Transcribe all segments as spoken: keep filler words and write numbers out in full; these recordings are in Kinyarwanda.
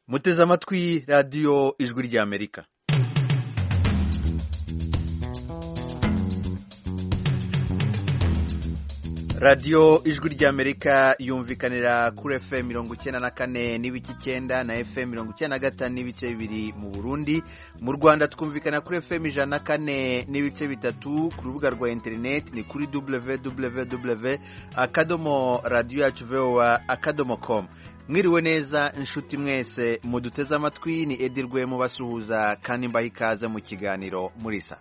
muteze amatwi radiyo ijwi ry'Amerika. radiyo ijwi ry'Amerika yumvikanira kuri F M mirongo icyenda na kane n'ibice icyenda na F M mirongo icyenda na gatanu n'ibice bibiri mu Burundi. Mu Rwanda twumvikana kuri F M ijana na kane n'ibice bitatu, ku rubuga rwa interineti ni kuri w w w akadomo radiyo yacu voa akadomo com. Mwiriwe neza inshuti mwese muduteze amatwi, ni Edirwe mubasuhuza kandi mbaha ikaze mu kiganiro Murisanga.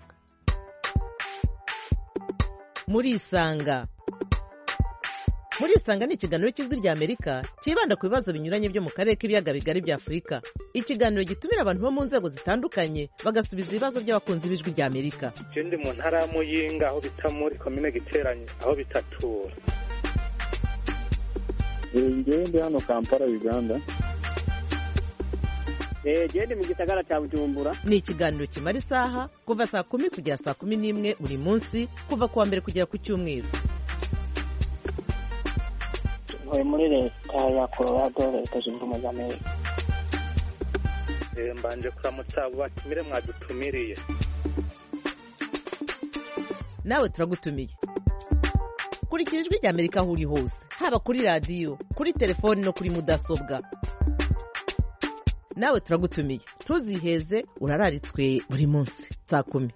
Murisanga Murisanga ni ikiganiro cy'ijwi ry'Amerika kibanda ku bibazo binyuranye byo mu karere k'ibiyaga bigari bya Afurika. Ikiganiro gitumira abantu bo mu nzego zitandukanye bagasubiza ibibazo by'abakunzi b'ijwi ry'Amerika. Je ndi mu ntara ya Muyinga aho bita muri komine Giteranye aho bitatura. Ngewe ndi hano Kampala Uganda. Eh je ndi mu gisagara cya Bujumbura. Ni ikiganiro kimara isaha kuva saa kumi kugera saa kumi n'imwe buri munsi kuva kuwa mbere kugera ku cyumweru. Ntuye muri leta ya Colorado, leta zunze ubumwe za Amerika. Eh mbanje kuramutsa abo batumire mwadutumiriye. Nawe turagutumiye. Kurikira ijwi ry'Amerika aho uri hose, haba kuri radiyo, kuri telefoni no kuri mudasobwa. Nawe turagutumiye, ntuziheze, urararitswe buri munsi saa kumi.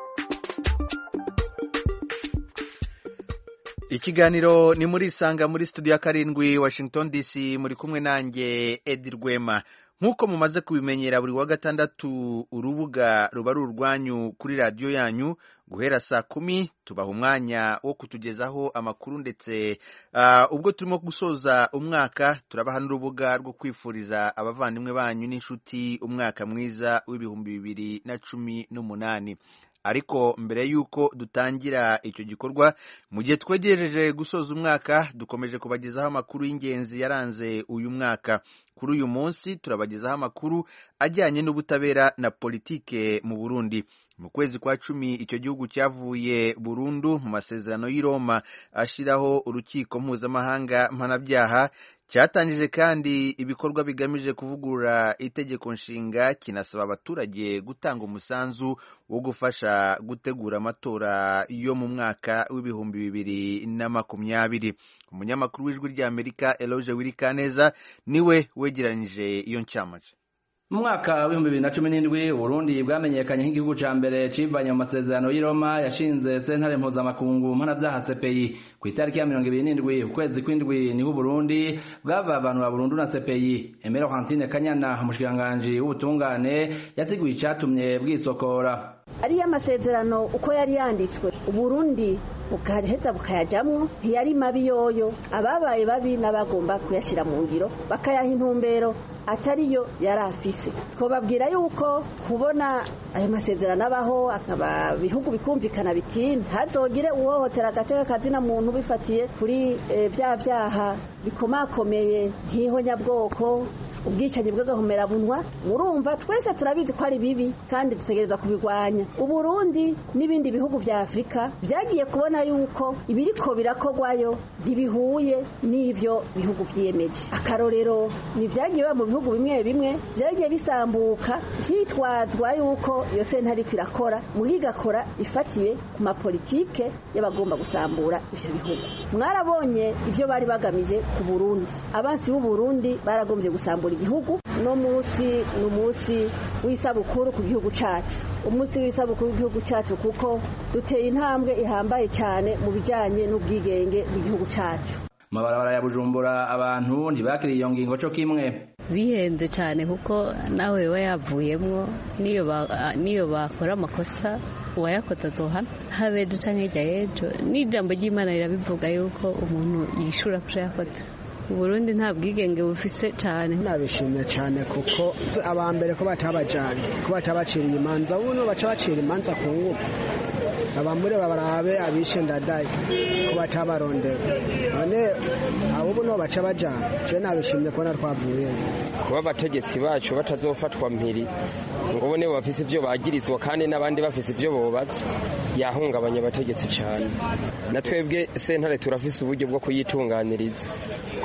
Ikiganiro ni Murisanga muri studio ya karindwi Washington D C, muri kumwe nanjye Edi Rwema. Nk'uko mumaze kubimenyera, buri wa gatandatu urubuga ruba ari urwanyu kuri radiyo yanyu guhera saa kumi, tubaha umwanya wo kutugezaho amakuru ndetse uh, ubwo turimo gusoza umwaka turabaha n'urubuga rwo kwifuriza abavandimwe banyu n'inshuti umwaka mwiza w'ibihumbi bibiri na cumi n'umunani. Ariko mbere y'uko dutangira icyo gikorwa, mu gihe twegereje gusoza umwaka, dukomeje kubagezaho amakuru y'ingenzi yaranze uyu mwaka. Kuri uyu munsi turabagezaho amakuru ajyanye n'ubutabera na politike mu Burundi. Mu kwezi kwa cumi icyo gihugu cyavuye burundu mu masezerano y'i Roma ashiraho urukiko mpuzamahanga mpanabyaha. Cyatangije kandi ibikorwa bigamije kuvugurura itegeko nshinga, kinasaba abaturage gutanga umusanzu wo gufasha gutegura amatora yo mu mwaka w'ibihumbi bibiri na makumyabiri. Umunyamakuru w'ijwi ry'Amerika Eloge Wirikaneza niwe wegeranyije iyo ncamaje. Mu mwaka w'ibihumbi bibiri na cumi n'indwi Burundi bwamenyekanye nk'igihugu ca mbere civanye mu masezerano y'i Roma yashinze sentare mpuzamakungu mpanavyaha C P I. Ku itariki ya mirongo ibiri n'indwi ukwezi kw'indwi niho Burundi bwavavanura burundu na C P I. Emero Hantine Kanyana, umushikiranganji w'ubutungane, yasiguye icatumye bwisokora. Ariya masezerano uko yari yanditswe, Burundi bukaheza bukayajamwo ntiyari mabi yoyo, ababaye babi n'abagomba kuyashira mu ngiro bakayaha intumbero atariyo yari afise. Twobabwira yuko kubona ayo masezerano abaho akaba bihugu bikumvikana biti ntazogire uhohotera agateka kazina muntu bifatiye kuri e, vya vyaha bikomakomeye nk'ihonyabwoko, ubwicanyi bw'agahomera bunwa. Murumva twese turabizi ko ari bibi kandi dutegereza kubigwanya. Uburundi n'ibindi bihugu vya Afrika vyagiye kubona yuko ibiriko birakogwayo ntibihuye n'ivyo bihugu vyiyemeje. Akarorero ni vyagiye mu bihugu bimwe bimwe vyagiye bisambuka hitwazwa yuko iyo sentare irakora mugigakora ifatiye ku mapolitike y'abagomba gusambura ivyo bihugu. Mwarabonye ivyo bari bagamije ku Burundi. Abansi b'u Burundi baragombye gusambura igihugu. No musi no musi w'isabukuru ku gihugu cacu, umunsi w'isabukuru ku gihugu cacu kuko duteye intambwe ihambaye cyane mu bijanye n'ubwigenge bw'igihugu cacu. Mabarabara ya Bujumbura abantu ntibakiriye iyo ngingo cyo kimwe. Bihenze cyane kuko nawe we yavuyemwo niyo ba, niyo bakora amakosa uwayakoze azohana. Habe duca nk'ijya ejo n'ijambo ry'Imana rirabivuga yuko umuntu yishura ko yakoze. Burundi nta bwigenge bufise cyane. Nabishimye cyane kuko abambere ko batabajanye ko batabaciriye imanza, uno baca bacira imanza ku ngufu. Abamure babarabe abishe ndadaye ko batabarondera. None abo buno baca bajana. Je nabishimye ko natwavuye. Kuba abategetsi bacu batazofatwa mpiri ngo bone bafise ivyo bagirizwa kandi n'abandi bafise ivyo bobaza, yahungabanya abategetsi cyane. Natwebwe sentare turafise uburyo bwo kuyitunganiriza ku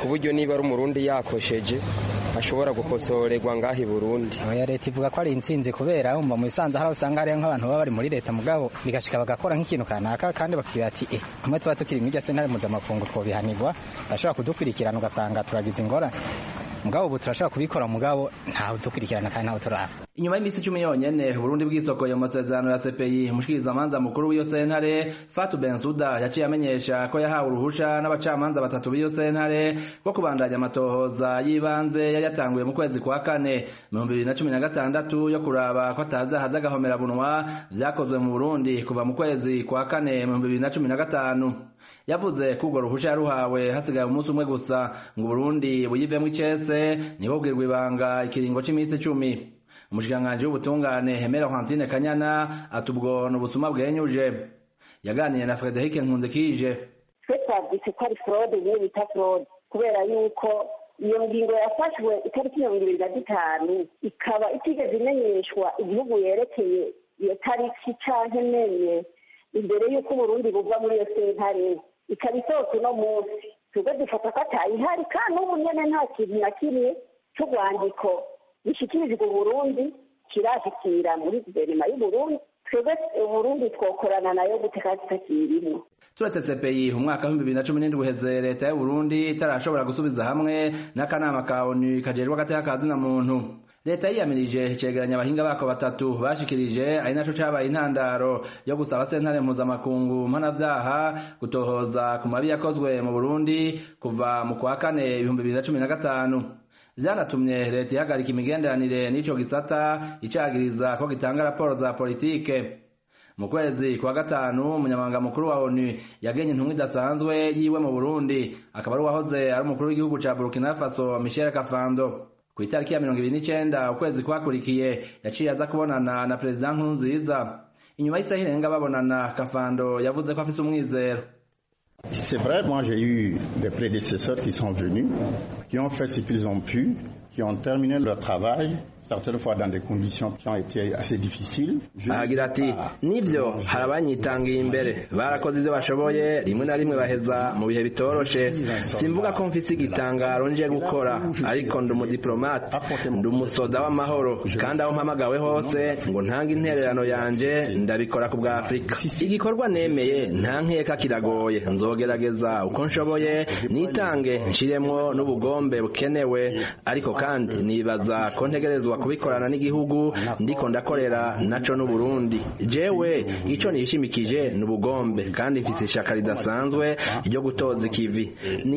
buryo niba ari umurundi yakosheje ashobora gukosorerwa ngaho i Burundi. Oya, leta ivuga ko ari intsinzi kubera umva mu bisanzwe hari usanga hari nk'abantu baba bari muri leta mugabo bigashika bagakora nk'ikintu kanaka kandi bakira ati eh kumwe tuba tukiri mw'irya sentare mpuzamakungu twobihanirwa bashobora kudukurikirana ugasanga turagize ingorane mugabo ubu turashobora kubikora mugabo ntawe dukurikirana kandi ntawe turaba. Inyuma y'imisi icumi yonyene Burundi bwisokoye mu masezerano ya C P I, umushikirizamanza mukuru w'iyo sentare Fatou Bensouda yaciye amenyesha ko yahawe uruhusha n'abacamanza batatu b'iyo sentare ko kubandanya amatohoza y'ibanze yari yatanguye mu kwezi kwa kane mu bibiri na cumi na gatandatu yo kuraba ko atazahaza agahomera bunwa vyakozwe mu Burundi kuva mu kwezi kwa kane mu bibiri na cumi na gatanu. Yavuze ko urwo ruhusha yaruhawe hasigaye umunsi umwe gusa ngo Burundi buyivemwo icese niho bwirwa ibanga ikiringo c'imisi icumi. Umushikiranganji w'ubutungane Hemera Hantine Kanyana atubwo n'ubusuma bwenyuje yaganiye na Frederic Nkunzekije. Twe twabyise ko ari fraude niyo bita fraude kubera yuko iyo ngingo yafashwe itariki mirongo ibiri na zitanu ikaba itigeze imenyeshwa igihugu yerekeye iyo tariki canke menye imbere y'uko Burundi buva muri iyo sentare ikaba isohotse uno munsi twebwe dufata ko atayihari kandi ubu nyene nta kintu na kimwe c'urwandiko gishikirijwe Burundi kirashikira muri guverinoma y'Uburundi. Twebwe Burundi twokorana nayo guteka kitakirimo. Turetse C P I umwaka wa bibiri na cumi n'indwi uheze leta y'u Burundi itarashobora gusubiza hamwe n'akanama ka O N U kajejwe agateka ka zina muntu. Leta yiyamirije icegeranya abahinga bako batatu bashikirije ari naco cabaye intandaro yo gusaba sentare mpuzamakungu mpanavyaha gutohoza ku mabi yakozwe mu Burundi kuva mu kwa kane ibihumbi bibiri na cumi na gatanu. Vyanatumye leta ihagarika imigenderanire n'ico gisata icagiriza ko gitanga raporo za politike. Mu kwezi kwa gatanu umunyamabanga mukuru wa O N U yagenye intumwa idasanzwe yiwe mu Burundi akaba ari uwahoze ari umukuru w'igihugu ca Burkina Faso Michel Kafando. Ku itariki ya mirongo ibiri n'icenda ukwezi kwakurikiye yaciye aza kubonana na President Nkurunziza. Inyuma y'isaha irenga babonana Kafando yavuze ko afise umwizero. C'est vrai, moi j'ai eu des prédécesseurs qui sont venus, qui ont fait ce qu'ils ont pu, qui ont terminé leur travail, certaines fois dans des conditions qui ont été assez difficiles. Ahagira ati nibyo harabanyitangiye imbere barakoze ivyo bashoboye rimwe na rimwe baheza mu bihe bitoroshe. Simvuga ko mfise igitangaro nje gukora ariko ndi umudiplomate ndi umusoda w'amahoro kandi aho mpamagawe hose ngo ntanga intererano yanje ndabikora ku bwa Afrika. Igikorwa nemeye nta nkeka kiragoye nzogerageza uko nshoboye nitange nshiremwo n'ubugombe bukenewe ariko kandi nibaza ko ntegerezwa kubikorana n'igihugu ndiko ndakorera naco n'u Burundi. Jewe ico nishimikije n'ubugombe kandi mfise ishaka ridasanzwe ryo gutoza ikivi.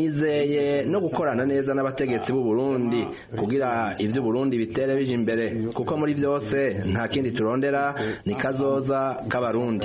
Nizeye no gukorana neza n'abategetsi b'u Burundi kugira ivyo Burundi bitere bije imbere kuko muri byose nta kindi turondera ni kazoza k'abarundi.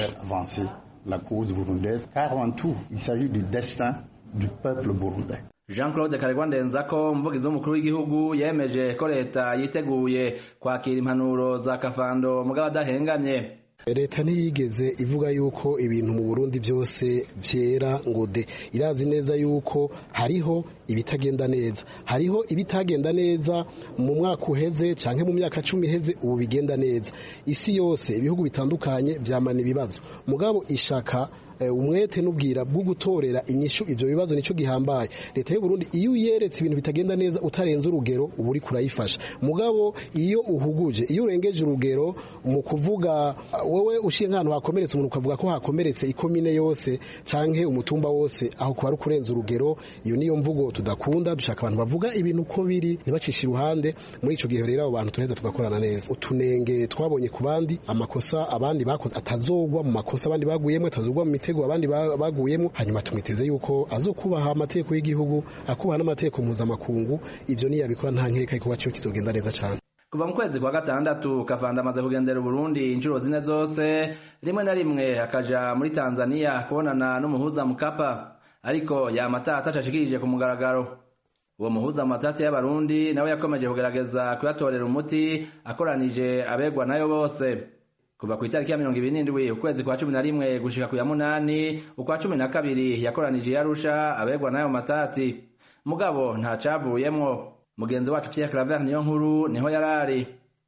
La cause burundaise car en tout il s'agit du destin du peuple burundais. Jean-Claude Karegwa Ndenzako umuvugizi w'umukuru w'igihugu yemeje ko leta yiteguye kwakira impanuro za Kafando mugabo adahengamye. Leta ntiyigeze ivuga yuko ibintu mu Burundi byose vyera ngo de irazi neza yuko hariho ibitagenda neza hariho ibitagenda neza mu mwaka uheze canke mu myaka cumi iheze ubu bigenda neza. Isi yose ibihugu bitandukanye vyamana ibibazo mugabo ishaka umwete n'ubwira bwo gutorera inyishu ivyo bibazo nico gihambaye. Leta y'u Burundi iyo uyeretse ibintu bitagenda neza utarenze urugero ubu uri kurayifasha mugabo iyo uhuguje iyo urengeje urugero mu kuvuga wewe ushiye nk'ahantu hakomeretse umuntu ukavuga ko hakomeretse ikomine yose canke umutumba wose aho kuba ari kurenza urugero iyo niyo mvugo tudakunda dushaka abantu bavuga ibintu uko biri ntibacisha iruhande. Muri ico gihe rero abo bantu tureza tugakorana neza. Utunenge twabonye ku bandi amakosa abandi bakoze atazogwa mu makosa abandi baguyemo atazogwa mu mitego abandi baguyemo hanyuma tumwiteze yuko azokubaha amategeko y'igihugu akubaha n'amategeko mpuzamakungu ivyo niyo yabikora nta nkeka yuko baciye kizogenda neza cyane. Kuva mu kwezi kwa gatandatu Kafanda amaze kugendera Burundi inshuro zine zose rimwe na rimwe akaja muri Tanzania kubonana n'umuhuza Mkapa ariko yamata atashashikirije ku mugaragaro. Uwo muhuza matati y'abarundi nawe yakomeje kugerageza kuyatorera umuti akoranije abegwa nayo bose. Kuva ku itariki ya mirongo ibiri n'indwi ukwezi kwa cumi na rimwe gushika ku ya munani ukwa cumi na kabiri yakoranije yarusha abegwa nayo matati mugabo nta cavuyemwo. Mugenzi wacu Pierre Claver niyo nkuru niho yarari.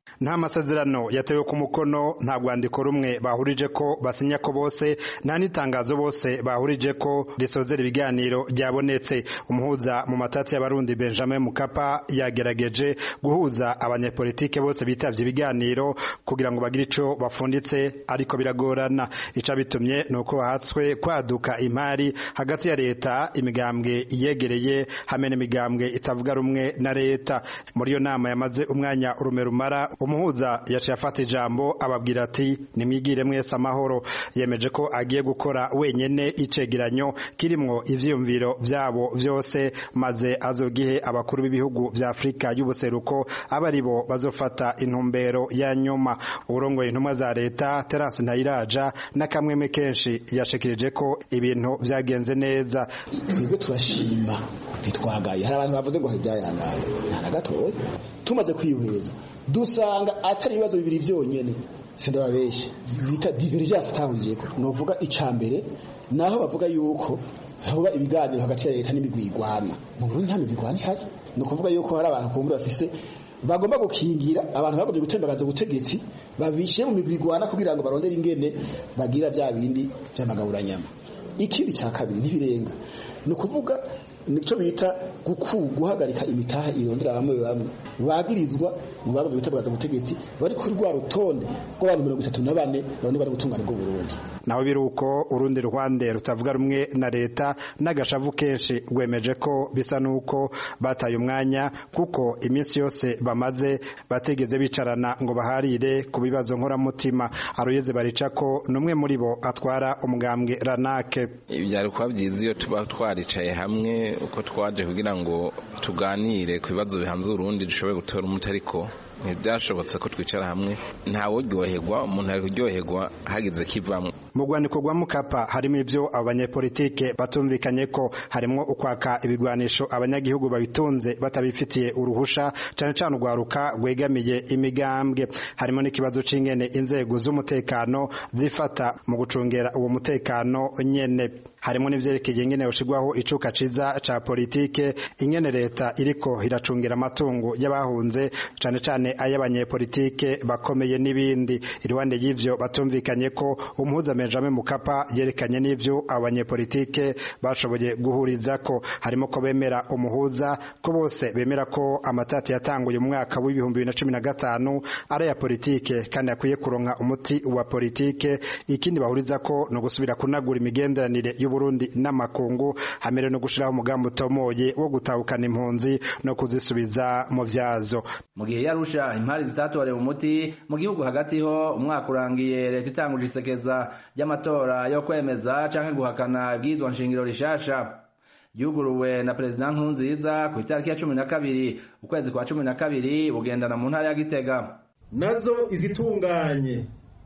nta masezerano yatewe ku mukono, nta rwandiko rumwe bahurije ko basinya ko bose, nta n'itangazo bose bahurije ko risozera ibiganiro ryabonetse. Umuhuza mu matati y'abarundi Benjamin Mkapa yagerageje guhuza abanyepolitike bose bitavye ibiganiro kugira ngo bagire ico bafunditse, ariko biragorana. Ica bitumye nuko bahatswe kwaduka impari hagati ya leta, imigambwe iyegereye hamwe n'imigambwe itavuga rumwe na leta. Muri iyo nama yamaze umwanya urume rumara, umuhuza yaciye afata ijambo ababwira ati nimwigire mwese amahoro. Yemeje ko agiye gukora wenyene icegeranyo kirimwo ivyiyumviro vyabo vyose, maze azogihe abakuru b'ibihugu vya Afrika y'ubuseruko abaribo bazofata intumbero ya nyuma. Urongoye intumwa za leta Terence Ntayiraja na kamweme kenshi yashikirije ko ibintu vyagenze neza. Twebwe turashima ntitwagaye. Hari abantu bavuze ngo haryayangaye, nta na gatoya. Tumaze kwihweza dusanga atari ibibazo bibiri vyonyene, sindababeshe bita divergence atahuriyeko. Novuga icambere naho bavuga yuko hoba ibiganiro hagati ya leta n'imigwigwana. Mu Burundi nta migwigwana ihari. No kuvuga yuko hari abantu kumbura bafise bagomba gukingira abantu bagombye gutembagaza ubutegetsi, babishe mu migwigwana kugira ngo barondere ingene bagira vya bindi vy'amagaburanyama. Ikindi ca kabiri ntibirenga, no kuvuga nico bita guhagarika imitaha irondera bamwe bamwe bagirizwa mu bagombye gutembagaza ubutegetsi bari kuri rwa rutonde rw'abantu mirongo itatu na bane bane bari gutungana bwo Burundi. Naho biruko urundi Rwanda rutavuga rumwe na leta n'agashavu kenshi rwemeje ko bisa nuko bataye umwanya, kuko iminsi yose bamaze bategeze bicarana ngo baharire ku bibazo nkoramutima. Aroyeze barica ko numwe muri bo atwara umugambwe Ranake. Byari kwa byiza iyo tuba twaricaye hamwe uko twaje kugira ngo tuganire ku bibazo bihanze Urundi dushobore gutora umuti, ariko ntibyashobotse ko twicara hamwe. Ntawe uryoherwa, umuntu ari kuryoherwa hagize kivamwe. Mu rwandiko rwa Mukapa harimo ivyo abanyepolitike batumvikanye ko, harimo ukwaka ibigwanisho abanyagihugu babitunze batabifitiye uruhusha, cane cane urwaruka rwegamiye imigambwe. Harimo n'ikibazo c'ingene inzego z'umutekano zifata mu gucungera uwo mutekano nyene. Harimo n'ivyerekeye ingene yoshigwaho icuka ciza ca politike, ingene leta iriko iracungira amatungo y'abahunze, cane cane ay'abanyepolitike bakomeye n'ibindi. Iruhande y'ivyo batumvikanye ko umuhuza Benjamin Mkapa yerekanye n'ivyo abanyepolitike bashoboye guhurizako. Harimo ko bemera umuhuza ko bose bemera ko amatati yatanguye mu mwaka w'ibihumbi bibiri na cumi na gatanu ari ya politike kandi akwiye kuronka umuti wa politike. Ikindi bahuriza ko no gusubira kunagura imigenderanire y'Uburundi n'amakungu, hamere no gushiraho umugambi utomoye wo gutahukana impunzi no kuzisubiza mu vyazo. Mu gihe yarusha impari zitatorewe umuti mu gihugu hagati ho umwaka urangiye, leta itanguje isekeza ry'amatora yo kwemeza canke guhakana ibwirizwa nshingiro rishasha yuguruwe na President Nkurunziza ku itariki ya cumi na kabiri ukwezi kwa cumi na kabiri bugendana mu ntara ya Gitega. Nazo izitunganye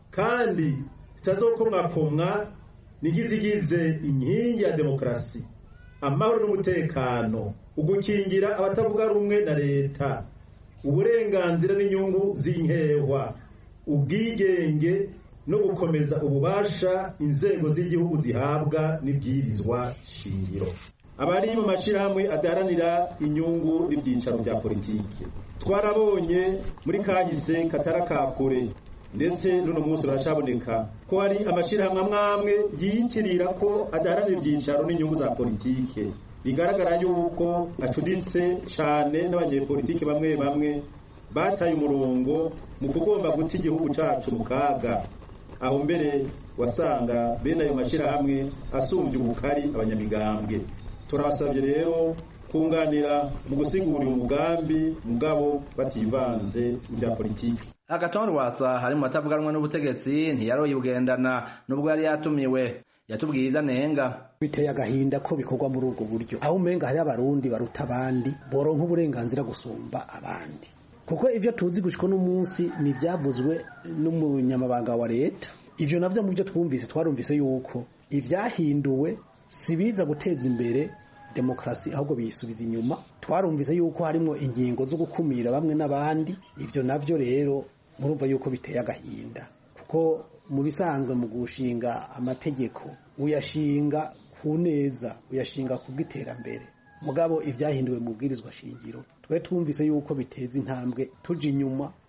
kandi zitazokomwakomwa nigizigize inkingi ya demokrasi, amahoro n'umutekano, ugukingira abatavuga rumwe na leta, uburenganzira n'inyungu z'inkehwa, ubwigenge no gukomeza ububasha inzego z'igihugu zihabwa n'ibwirizwa shingiro. Abari mu mashirahamwe adaharanira inyungu n'ibyicaro bya politiki, twarabonye muri kahise katarakakure ndetse n'uno munsi urashaboneka ko hari amashirahamwe amwamwe yiyitirira ko adaharanira ibyicaro n'inyungu za politike. Bigaragara yuko acuditse cane n'abanyepolitiki bamwe bamwe bataye umurongo mu kugomba guta igihugu cacu mu kaga, aho mbere wasanga bene ayo mashirahamwe asumbye ubukari abanyamigambwe. Turabasabye rero kunganira mu gusigura umugambi mugabo bativanze mu bya politiki. Agaton Rwasa hari mu batavuganwa n'ubutegetsi ntiyaroye ugendana nubwo yari yatumiwe. Yatubwiza nenga biteye agahinda ko bikorwa muri ubwo buryo, aho umenga hari abarundi baruta abandi boronka uburenganzira gusumba abandi, kuko ivyo tuzi gushiko n'umunsi ni byavuzwe n'umunyamabanga wa leta. Ivyo navyo mu byo twumvise twarumvise yuko ivyahinduwe sibiza guteza imbere demokrasi ahubwo biyisubiza inyuma. Twarumvise yuko harimo ingingo zo gukumira bamwe n'abandi. Ivyo navyo rero murumva yuko biteye agahinda, kuko mu bisanzwe mu gushinga amategeko uyashinga ku neza, uyashinga ku bw'iterambere. Mugabo ivyahinduwe mu bwirizwa shingiro twe twumvise yuko biteza intambwe tuja inyuma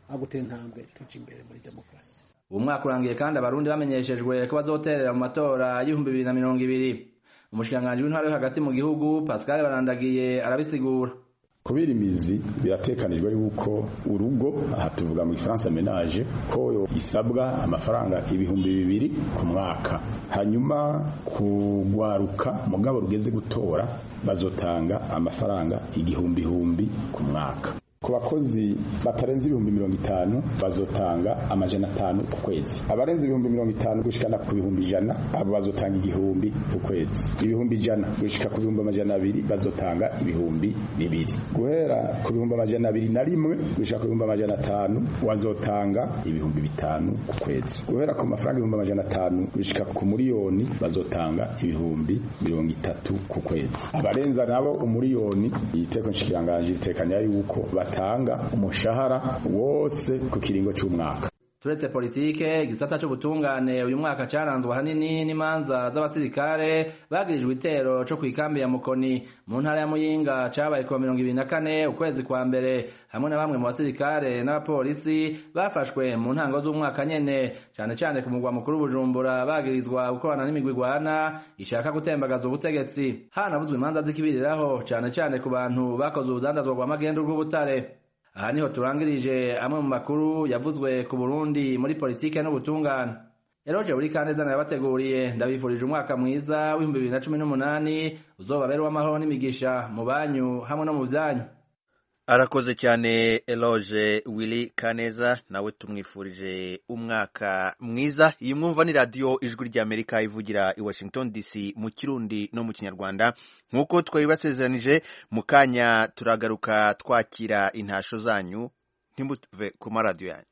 aho gutera intambwe tuja imbere muri demokarasi. uwo mwaka urangiye kandi abarundi bamenyeshejwe ko bazoterera mu matora y'ibihumbi bibiri na mirongo ibiri. umushikiranganji w'intwaro yo hagati mu gihugu Pascal Barandagiye arabisigura. kubera imizi biratekanijwe yuko urugo aha tuvuga mu Gifaransa ménage ko isabwa amafaranga ibihumbi bibiri ku mwaka, hanyuma kugwaruka mugabo rugeze gutora bazotanga amafaranga igihumbi humbi ku mwaka. ku bakozi batarenze ibihumbi mirongo itanu bazotanga amajana atanu ku kwezi, abarenze ibihumbi mirongo itanu gushikana ku bihumbi ijana abo bazotanga igihumbi ku kwezi, ibihumbi ijana gushika ku bihumbi amajana abiri bazotanga ibihumbi bibiri, guhera ku bihumbi amajana abiri na rimwe gushika ku bihumbi amajana atanu wazotanga ibihumbi bitanu ku kwezi, guhera ku mafaranga ibihumbi amajana atanu gushika ku miliyoni bazotanga ibihumbi mirongo itatu ku kwezi, abarenza nabo umuriyoni iteko nshikiranganje itekanya yuko tanga umushahara wose ku kiringo cy'umwaka. turetse politike igisata cyo gutungane uyu mwaka caranzwe hanini n'imanza z'abasirikare bagirijwe itero cyo kwikambi ya Mukoni mu ntara ya Muyinga cabaye ku mirongo ibiri na kane ukwezi kwa mbere, hamwe na bamwe mu basirikare n'abapolisi bafashwe mu ntango z'umwaka nyene, cyane cyane ku mugwa mukuru Bujumbura bagirizwa gukorana n'imigwi igwana ishaka gutembagaza ubutegetsi. hanavuzwe imanza z'ikibiriraho cyane cyane ku bantu bakoze ubudandazwa bw'amagendo rw'ubutare. aha niho turangirije amwe mu makuru yavuzwe ku Burundi muri politike n'ubutungane. Eroje uri Kaneza nabateguriye, ndabifurije umwaka mwiza w'ibihumbi bibiri na cumi n'umunani uzobabera w'amahoro n'imigisha mu banyu hamwe no mu byanyu. Arakoze cyane Eloge Willy Kaneza, nawe tumwifurije umwaka mwiza. Iyi mwumva ni radio Ijwi ry'Amerika ivugira i Washington D C mu Kirundi no mu Kinyarwanda. Nkuko twabibasezeranije mu kanya turagaruka twakira intasho zanyu, ntimuve ku maradiyo yanyu.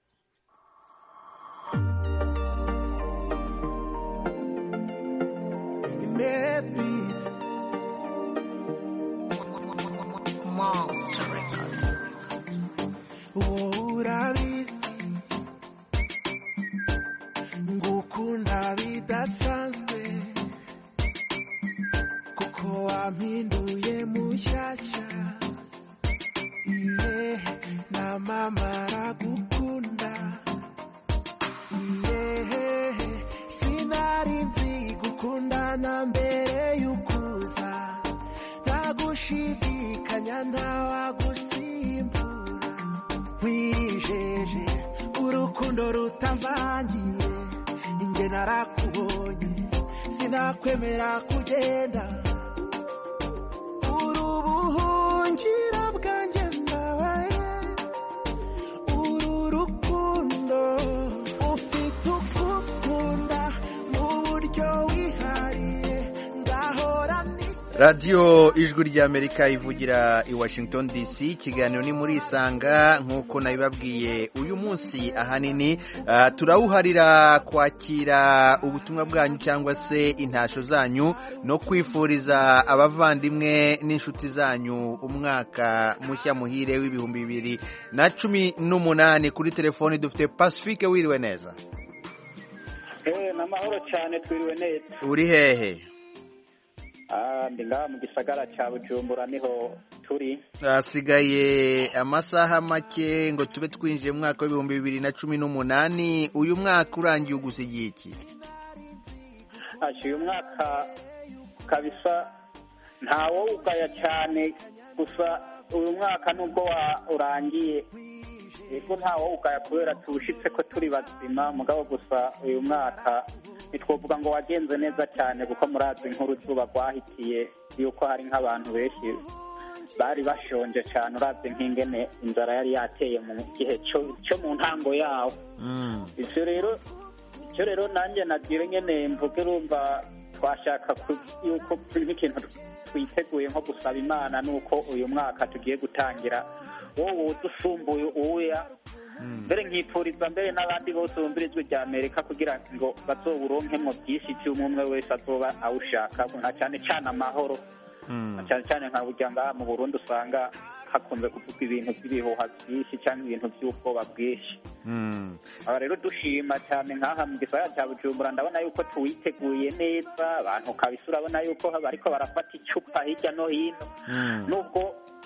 Urabizi ngukunda bidasanzwe kuko wampinduye mushyashya, iye na mama aragukunda, iye sinari nzi gukundana mbere y'ukuza, nagushidikanya ntawagusimba wijeje urukundo rutavangiye, inge narakubonye sinakwemera kugenda, urubuhungira bwanjye ndabaye, uru rukundo ufite ukukunda mu buryo wihariye ngahora nisa. Radio Ijwi ry'Amerika ivugira i Washington D C, ikiganiro ni muri Isanga. Nkuko nabibabwiye uyu munsi ahanini uh, turawuharira kwakira ubutumwa bwanyu cyangwa se intasho zanyu no kwifuriza abavandimwe n'inshuti zanyu umwaka mushya muhire w'ibihumbi bibiri na cumi n'umunani. Kuri telefoni dufite Pacifique, wiriwe neza? Eh, namahoro cyane, twiriwe neza. Uri hehe? Ah, ndi ngaha mu gisagara cya Bujumbura niho turi. Asigaye amasaha make ngo tube twinjiye mu mwaka w'ibihumbi bibiri na cumi n'umunani. Uyu mwaka urangiye ugusigiye iki? Aje uyu mwaka kabisa ntawo ugaya cyane, gusa uyu mwaka nubwo urangiye ego ntawo ugaya kubera tubushitse ko turi bazima, mugabo gusa uyu mwaka nitwovuga ngo wagenze neza cyane, kuko murazi inkuru zuba rwahitiye yuko hari nk'abantu benshi bari bashonje cyane, urazi nk'ingene inzara yari yateye mu gihe cyo mu ntango yawo. ivyo rero icyo rero nanjye nagira nyene mvuge, rumva twashaka yuko nk'ikintu twiteguye nko gusaba Imana nuko uyu mwaka tugiye gutangira wowe dusumbuye uya, mbere nkipfuriza mbere n'abandi bose bumvira Ijwi ry'Amerika kugira ngo bazoburonkemwo byinshi cy'umwe wese azoba awushaka, nka cyane cyane amahoro, cyane cyane nka burya ngaha mu Burundi usanga hakunze kuvuga ibintu by'ibihuha byinshi cyangwa ibintu by'ubwoba bwinshi. aba rero dushima cyane nk'aha mu gisagara cya Bujumbura, ndabona yuko tuwiteguye neza, abantu kabisa urabona yuko bariko barafata icupa hirya no hino, nubwo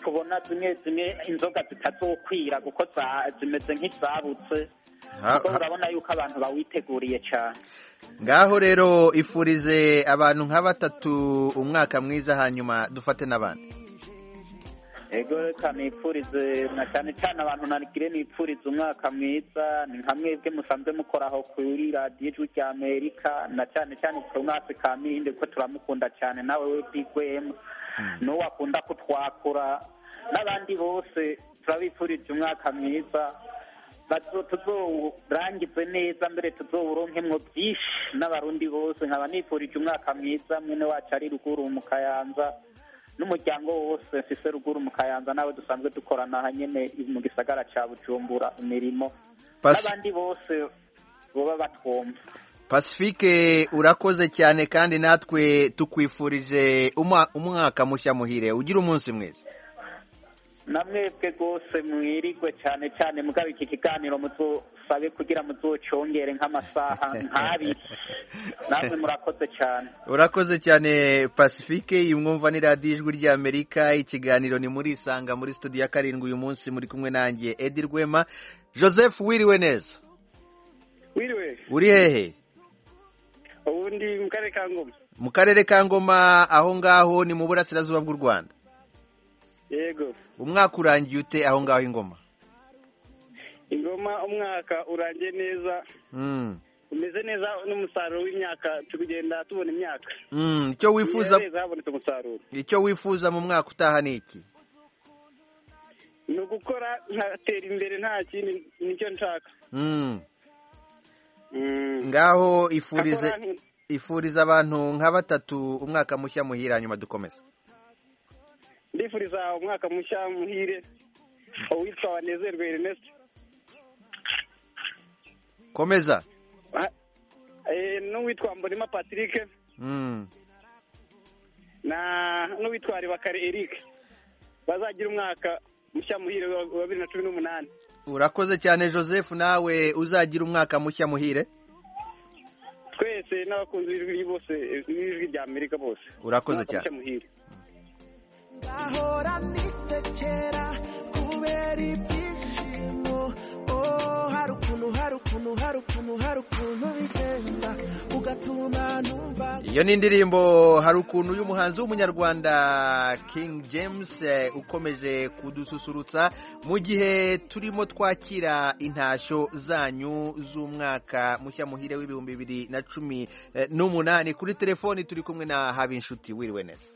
tubona zimwe zimwe inzoga zitazokwira kuko zimeze nk'izabutse kuko urabona yuko abantu bawiteguriye cyane. Ngaho rero ifurize abantu nka batatu umwaka mwiza, hanyuma dufate n'abandi. Ego reka nipfurize na cyane cyane abantu narigire nipfurize umwaka mwiza, ni nka mwebwe musanzwe mukoraho kuri radiyo ijwi rya Amerika, na cyane cyane ku mwaka Kamilinde kuko turamukunda cyane, nawe we Digwema n'uwo akunda kutwakura, n'abandi bose turabifurije umwaka mwiza, tuzorangize neza mbere tuzowuronkemwo byinshi n'abarundi bose. Nkaba nifurije umwaka mwiza mwene wacu ari ruguru mu Kayanza n'umuryango wose mfise ruguru mu Kayanza, nawe dusanzwe dukorana hanyene mu gisagara ca Bujumbura imirimo, n'abandi bose boba batwumva. Pacifique, urakoze cyane kandi natwe tukwifurije umwaka mushya muhire, ugira umunsi mwiza. Namwebwe rwose mwirigwe cyane cyane, mugabo iki kiganiro muzosabe kugira muzocongere nk'amasaha nk'abiri. Namwe murakoze cyane. Urakoze cyane Pacifique. Imwumva ni radiyo ijwi rya Amerika, ikiganiro ni muri Isanga muri studio ya karindwi. Uyu munsi muri kumwe nanjye Edi Rwema. Joseph, wiriwe neza? Wiriwe. Uri hehe? Ubundi mu karere ka Ngoma. Mu karere ka Ngoma, aho ngaho ni mu burasirazuba bw'u Rwanda. Yego. Umwaka urangiye ute aho ngaho Ingoma? Ingoma umwaka urangiye neza. Mm. Umeze neza n'umusaruro w'imyaka, tugenda tubona imyaka. Mm, icyo wifuza habonetse umusaruro. Icyo wifuza mu mwaka utaha ni iki? Ni ugukora nkatera imbere, nta kindi nicyo nshaka. Mm. Mm. Ngaho ifurize ifuriza abantu nka batatu umwaka mushya muhira, hanyuma dukomeza. Ndifuriza umwaka mushya muhire uwitwa Wanezerwe Ernest. Komeza. Eh, n'uwitwa Mbonima Patrick. Mm. Na n'uwitwa Ribakare Eric. Bazagira umwaka mushya muhire wa bibiri na cumi n'umunani. Urakoze cyane Joseph, nawe uzagira umwaka mushya muhire. Twese n'abakunzi b'ijwi bose b'ijwi rya Amerika bose. Urakoze cyane. Ahora nisekera kubera ibyishimo, oh harukuntu harukuntu harukuntu harukuntu bigenda ugatuma numva. Iyo ni indirimbo Harukuntu y'umuhanzi w'umunyarwanda King James, eh, ukomeje kudususurutsa mu gihe turimo twakira intashyo zanyu z'umwaka mushya muhire w'ibihumbi bibiri na cumi eh, n'umunani. Kuri telefoni turi kumwe na Habinshuti. Wiriwe neza?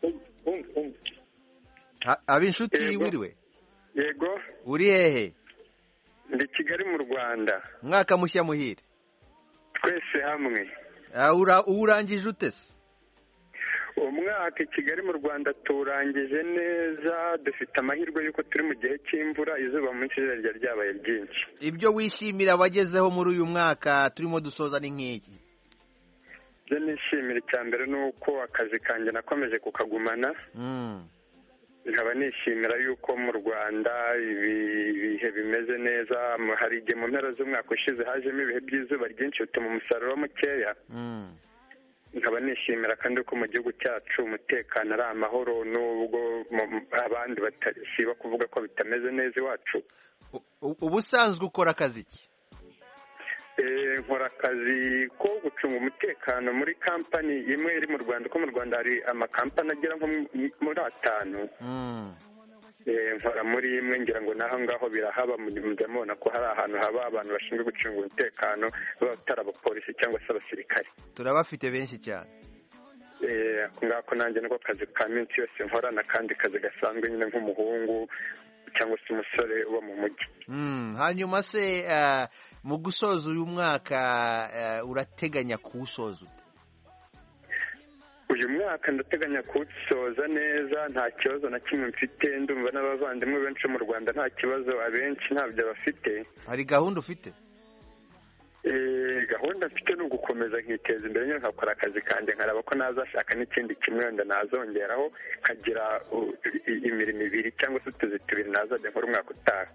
Habinshuti, wiriwe? Yego. Uri hehe? Ndi Kigali mu Rwanda. Mwaka mushya muhire. Twese hamwe. Ura urangije ute se? Umwaka i Kigali mu Rwanda turangije neza, dufite amahirwe yuko turi mu gihe cy'imvura, izuba mu nsi rya ryabaye ryinshi. Ibyo wishimira wagezeho muri uyu mwaka turimo dusoza ni nk'iki? Je nishimira icya mbere nuko akazi kanjye nakomeje kukagumana. Mm. Nkaba nishimira yuko mu Rwanda ibihe bimeze neza. Hari igihe mu mpera z'umwaka ushize hajemo ibihe by'izuba ryinshi bituma umusaruro mukeya. Mm. Nkaba nishimira kandi ko mu gihugu cyacu umutekano ari amahoro, nubwo abandi batasiba kuvuga ko bitameze neza iwacu. Ubusanzwe ukora akazi ki? Nkora akazi ko gucunga umutekano muri kampani imwe iri mu Rwanda, ko mu Rwanda hari amakampani agera nko muri atanu. Nkora muri imwe, ngira ngo naho ngaho birahaba, mujya mubona ko hari ahantu haba abantu bashinzwe gucunga umutekano, batari abapolisi cyangwa se abasirikare. Turabafite benshi cyane. Ako ngako nanjye niko kazi ka minsi yose nkora, n'akandi kazi gasanzwe nyine nk'umuhungu cyangwa se umusore uba mu mujyi. Hanyuma se mu gusoza uyu mwaka urateganya kuwusoza ute? Uyu mwaka ndateganya kuwusoza neza, nta kibazo na kimwe mfite. Ndumva n'abavandimwe benshi mu Rwanda nta kibazo, abenshi ntabyo bafite. Hari gahunda ufite? Gahunda mfite ni ugukomeza nkiteza imbere, nyine nkakora akazi kanjye, nkaraba ko nazashaka n'ikindi kimwe wenda nazongeraho, nkagira imirimo ibiri cyangwa se utuzi tubiri nazajya nkora umwaka utaha.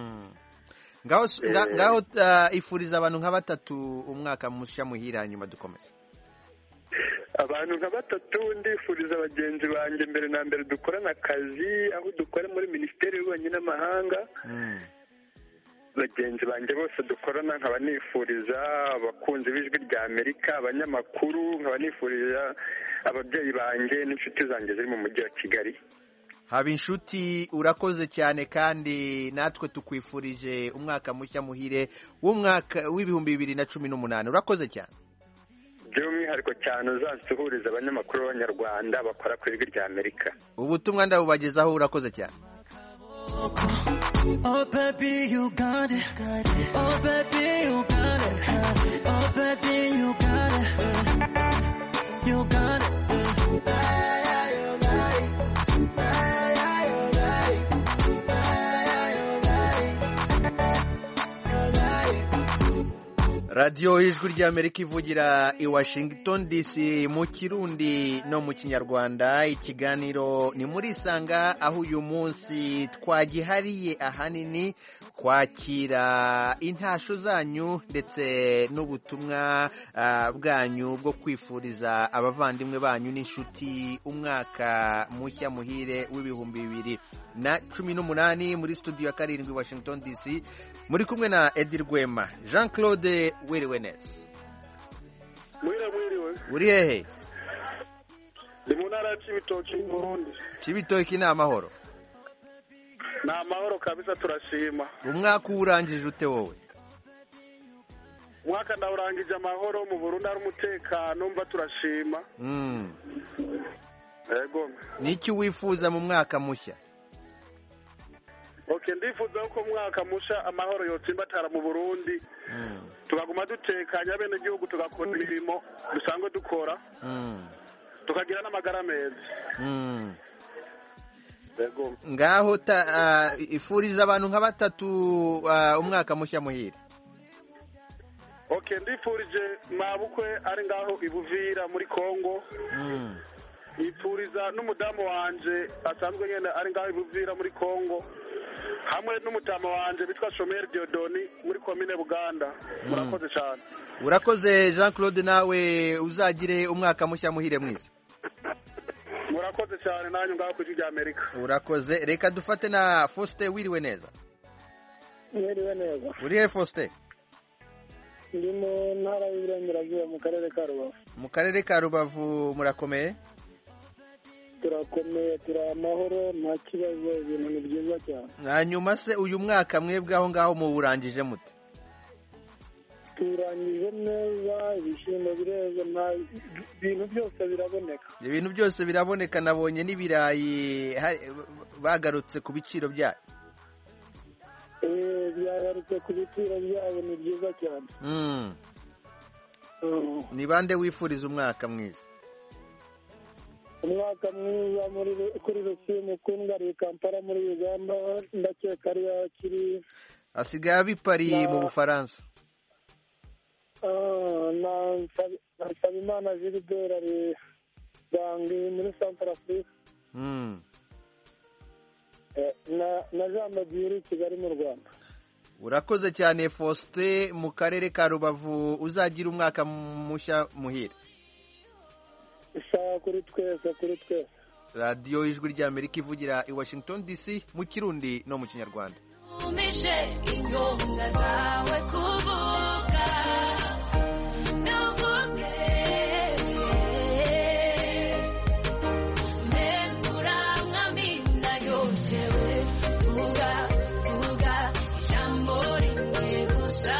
Ngaho ifuriza abantu nka batatu umwaka mushya muhira, hanyuma dukomeza. abantu nka batatu ndifuriza bagenzi banjye mbere na mbere dukorana akazi aho dukora muri minisiteri y'ububanyi n'amahanga bagenzi banjye bose dukorana nkaba nifuriza abakunzi b'ijwi rya Amerika abanyamakuru nkaba nifuriza ababyeyi banjye n'inshuti zanjye ziri mu mujyi wa Kigali. haba inshuti urakoze cyane kandi natwe tukwifurije umwaka mushya muhire w'umwaka w'ibihumbi bibiri na cumi n'umunani. urakoze cyane by'umwihariko cyane uzansuhuriza abanyamakuru b'abanyarwanda bakora ku ijwi rya Amerika. ubutumwa ndabubagezaho. urakoze cyane. Oh baby you got it, oh baby you got it, oh baby you got it, you got it. radiyo ijwi ry'Amerika ivugira i Washington D C mu kirundi no mu kinyarwanda. ikiganiro ni muri Isanga, aho uyu munsi twagihariye ahanini kwakira intasho zanyu ndetse n'ubutumwa uh, bwanyu bwo kwifuriza abavandimwe banyu n'inshuti umwaka mushya muhire w'ibihumbi bibiri na cumi n'umunani. muri studio ya karindwi Washington D C muri kumwe na Edi Rwema. Jean Claude wiriwe neza? Mwiriwe mwiriwe. uri hehe? Ndi mu ntara ya Cibitoki mu Burundi. Cibitoki ni amahoro? Ni amahoro kabisa, turashima. umwaka urangije ute wowe? umwaka ndawurangije amahoro, mu Burundi hari umutekano, mva turashima. Mm. Yego. Niki wifuza mu mwaka mushya? Okay, ndifuza ko mwaka musha amahoro yotsimbatara mu Burundi. Mm. Tukaguma dutekanya bene gihugu tugakora imirimo dusanzwe dukora. Mm. Tukagira n'amagara meza. Mm. Yego. Ngaho ta uh, ifuriza abantu nka batatu uh, umwaka mushya muhire. Okay, ndifurije mabukwe ari ngaho ibuvira muri Kongo. Mm. Ifuriza n'umudamu wanje asanzwe nyene ari ngaho ibuvira muri Kongo. Hamwe n'umutama wanje bitwa Shomer Diodoni muri komine Buganda. Murakoze cyane. Urakoze Jean Claude, nawe uzagire umwaka mushya muhire mwiza. Murakoze cyane nanyu ngaho ku rya Amerika. Urakoze. Reka dufate na Faustin. wiriwe neza? Wiriwe neza. uri he Faustin? Ndi mu ntara y'Iburengerazuba mu karere ka Rubavu. mu karere ka Rubavu murakomeye? Turakomeye, turi amahoro, nta kibazo, ibintu ni byiza cyane. Hanyuma se uyu mwaka mwebwe aho ngaho mu burangije mute? Turangije neza, ibishyimbo bireze, ibintu byose biraboneka. Ibintu byose biraboneka. Nabonye n'ibirayi bagarutse ku biciro byayo. Eh, byagarutse ku biciro byabo, ni byiza cyane. Mm. Uh. Ni bande wifuriza umwaka mwiza? umwaka mwiza muri kuri Rusimu Kungari Kampala muri Uganda, ndakeka ari yakiri asigaye abipari mu Bufaransa. Ah, na Nsabimana Gilbert ari dangi muri Centrafrique. Mm. Eh, na na Jean Mabiri Kigali mu Rwanda. Urakoze cyane Faustin mu karere ka Rubavu, uzagira umwaka mushya muhire. Isaha kuri twese kuri twese. radiyo ijwi ry'Amerika ivugira i Washington D C mu kirundi no mu kinyarwanda. Umishe ingonga zawe kuvuga nuvuge nemura mwamina yotewe vuga vuga ijambo rimwe gusa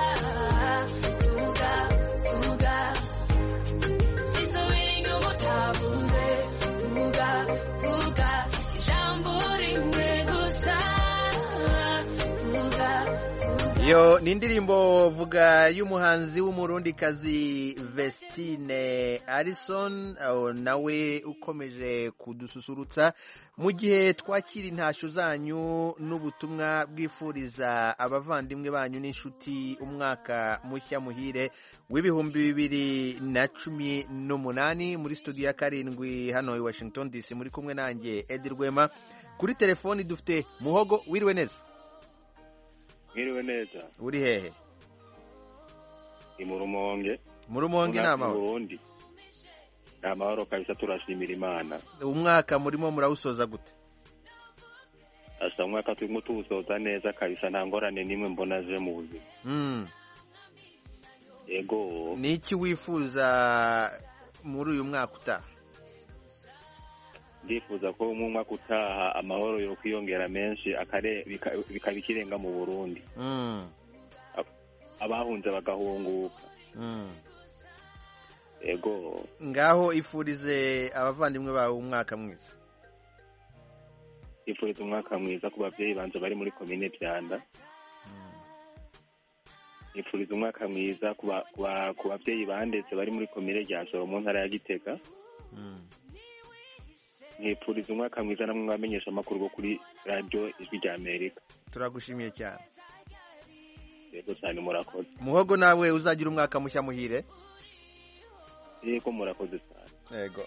vuga vuga sisubira inyuma utavuze vuga vuga ijambo rimwe gusa. Iyo ni indirimbo vuga y'umuhanzi w'umurundikazi Vestine Alison, nawe ukomeje kudususurutsa mu gihe twakira intasho zanyu n'ubutumwa bwifuriza abavandimwe banyu n'inshuti umwaka mushya muhire w'ibihumbi bibiri na cumi n'umunani. muri studio ya karindwi hano i Washington D C muri kumwe nanjye Edi Rwema. Kuri telefoni dufite Muhogo. wiriwe neza? Mwiriwe neza. uri hehe? Ni mu Rumonge. mu Rumonge ni amahoro? amahoro kabisa turashimira Imana. Umwaka murimo murawusoza gute? Asa umwaka turimo tuwusoza neza kabisa nta ngorane nimwe mbona je mu buzima. Mm. Yego. Niki wifuza muri uyu mwaka utaha? Ndifuza ko mu mwaka utaha amahoro yo kwiyongera menshi akare bikabikirenga mu Burundi. Mm. Abahunze bagahunguka. Mm. Ego. Ngaho ifurize abavandimwe bawe umwaka mwiza. Ifurize umwaka mwiza ku bavyeyi banje bari muri komine Byanda. Ifurize umwaka mwiza ku ku bavyeyi bandetse bari muri komine rya Joro mu ntara ya Gitega. Mm. Nifurize umwaka mwiza namwe bamenyesha amakuru go kuri radio Ijwi rya Amerika. Turagushimiye cyane. Yego cyane murakoze. Muhogo nawe uzagira umwaka mushya muhire. Yego murakoze cyane. Yego.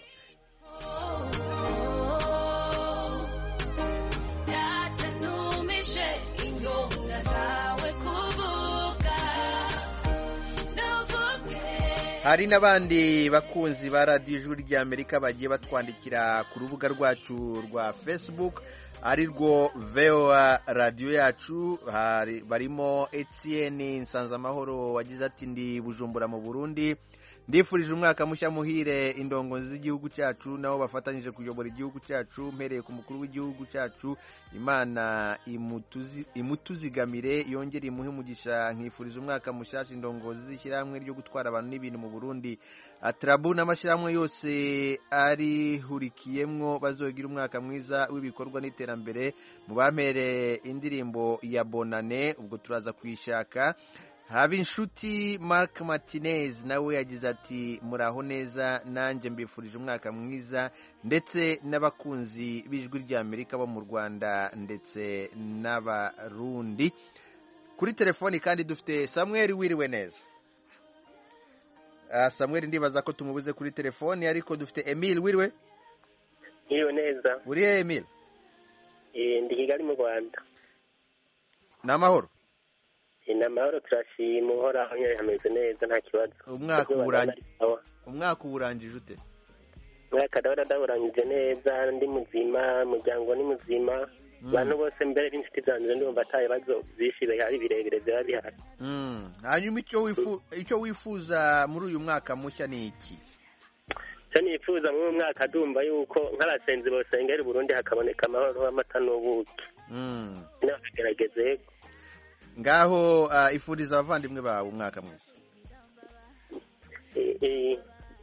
Hari n'abandi bakunzi ba Radio Ijwi rya Amerika bagiye batwandikira ku rubuga rwacu rwa Facebook ari rwo V O A radio yacu. Hari barimo Etienne Nsanzamahoro wagize ati ndi Bujumbura mu Burundi, ndifurije umwaka mushya muhire indongozi z'igihugu cyacu nabo bafatanyije kuyobora igihugu cyacu, mpereye ku mukuru w'igihugu cyacu, Imana imutuzi imutuzigamire yongere imuhe umugisha. Nkifuriza umwaka mushasha indongozi z'ishyirahamwe ryo gutwara abantu n'ibintu mu Burundi, Atrabu n'amashyirahamwe yose ari hurikiyemwo bazogira umwaka mwiza w'ibikorwa n'iterambere. Mu bamere indirimbo ya Bonane ubwo turaza kwishaka. Habinshuti Mark Martinez nawe yagize ati muraho neza, nanjye mbifurije umwaka mwiza ndetse n'abakunzi b'Ijwi rya Amerika bo mu Rwanda ndetse n'abarundi. Kuri telefoni kandi dufite Samuel, wiriwe neza. Uh, Samuel ndibaza ko tumubuze kuri telefoni, ariko dufite Emile, wiriwe? Wiriwe neza. Uri he Emile? Eh, ndi Kigali mu Rwanda. Namahoro? Namahoro turashima, uhoraho nyine hameze neza nta kibazo. Umwaka urangije umwaka urangije ute? Umwaka ndabona ndawurangije neza, ndi muzima, umuryango ni muzima, abantu bose mbere b'inshuti zanjye ndumva ataye bazo bishibe hari birebire byaba bihari. Mm. Hanyuma icyo wifu icyo wifuza muri uyu mwaka mushya ni iki? Cyo nifuza muri uyu mwaka ndumva yuko nk'abasenzi bose ngeri Burundi hakaboneka amahoro amata n'ubuki. Mm. Nagerageze. Ngaho uh, ifuriza abavandimwe bawe umwaka mwiza. Eh eh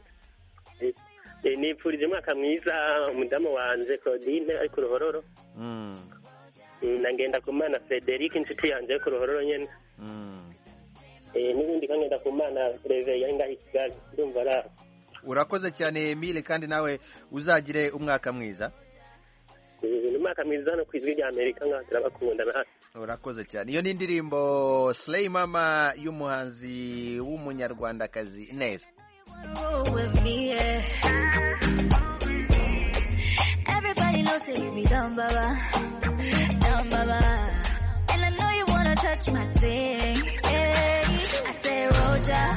eh nifurije umwaka mwiza umudamu wanje Claudine ari ku Ruhororo. Mm. Nangenda kumana Frederic inshuti yanje ku Ruhororo nyene. Mm. Eh n'ibindi kangenda kumana Reve yanga Kigali ndumva ra. Urakoze cyane Emile, kandi nawe uzagire umwaka mwiza. Eh umwaka mwiza no kwizwi rya Amerika nga turabakunda na. Urakoze cyane. Iyo ni indirimbo Slay Mama y'umuhanzi w'umunyarwandakazi neza. Everybody knows that you be down baba, down baba, and I know you wanna touch my thing. Hey, I say Roja,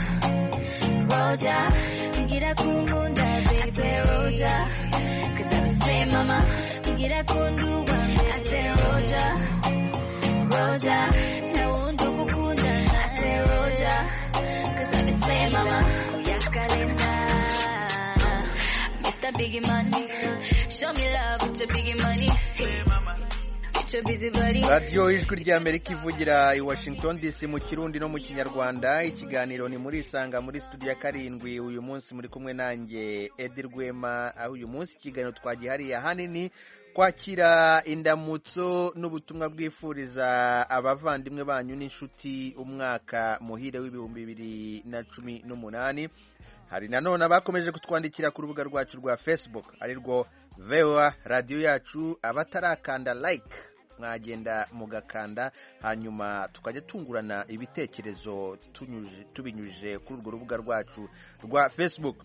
Roja, get a kundunda, I say Roja, 'cause I be Slay Mama, get a kundu, I say Roja. Roja, na undu kukunda, I say Roja, 'cause I be Slay Mama, uyakalenda. Mister Biggie Money, show me love with your biggie money. Slay Mama, with your busy body. Radio Ijwi rya Amerika ivugira i Washington D C mu Kirundi no mu Kinyarwanda. Ikiganiro ni muri Isanga muri studio ya karindwi. Uyu munsi muri kumwe nanjye Edi Rwema, aho uyu munsi ikiganiro twagihariye ahanini kwakira indamutso n'ubutumwa bwifuriza abavandimwe banyu n'inshuti umwaka muhire w'ibihumbi bibiri na cumi n'umunani. Hari nanone abakomeje kutwandikira ku rubuga rwacu rwa Facebook ari rwo V O A radio yacu. Abatarakanda like mwagenda mugakanda, hanyuma tukajya tungurana ibitekerezo tubinyujije kuri urwo rubuga rwacu rwa Facebook.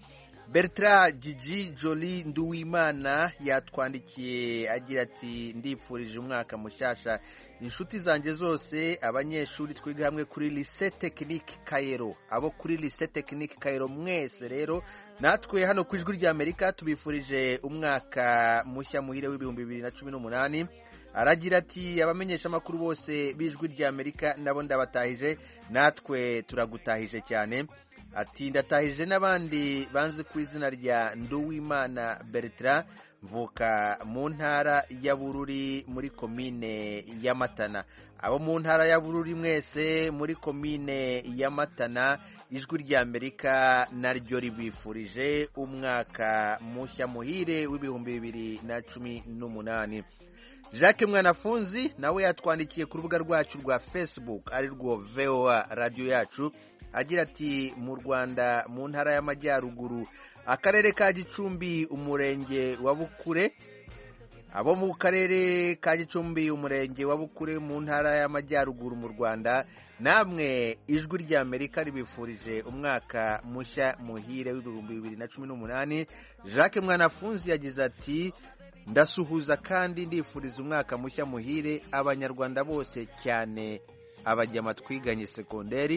Bertrand Gigi Jolie Nduwimana yatwandikiye agira ati ndipfurije umwaka mushasha inshuti zanjye zose abanyeshuri twiga hamwe kuri Lycée Technique Kairo abo kuri Lycée Technique Kairo mwese rero natwe hano ku ijwi rya Amerika tubifurije umwaka mushya muhire w'ibihumbi bibiri na cumi n'umunani. Aragira ati abamenyesha makuru bose bijwi rya Amerika nabo ndabatahije natwe turagutahije cyane. Ati ndatahije n'abandi banze ku izina rya Nduwimana Bertrand mvuka mu ntara ya Bururi muri komine ya Matana. Abo mu ntara ya Bururi mwese muri komine ya Matana ijwi rya Amerika naryo ribifurije umwaka mushya muhire w'ibihumbi bibiri na cumi n'umunani. Jacques Mwanafunzi nawe yatwandikiye ku rubuga rwacu rwa Facebook ari rwo V O A radio yacu agira ati mu Rwanda mu ntara y'Amajyaruguru akarere ka Gicumbi umurenge wa Bukure abo mu karere ka Gicumbi umurenge wa Bukure mu ntara y'Amajyaruguru mu Rwanda namwe ijwi rya Amerika ribifurije umwaka mushya muhire w'ibihumbi bibiri na cumi n'umunani. Jacques Mwanafunzi yagize ati ndasuhuza kandi ndifuriza umwaka mushya muhire abanyarwanda bose cyane abajyama twiganye sekonderi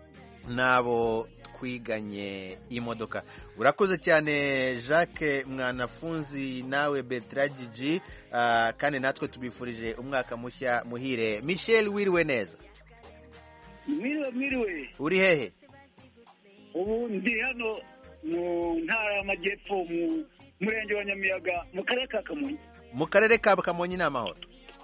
nabo twiganye imodoka. Urakoze cyane Jacques Mwanafunzi nawe Bertrand Gigi uh, kandi natwe tubifurije umwaka mushya muhire. Michel wiriwe neza? Mwiriwe mwiriwe. Uri hehe? Ubu ndi hano mu ntara y'Amajyepfo mu murenge wa Nyamiyaga mu karere ka Kamonyi. Mu karere ka Kamonyi n'amahoro?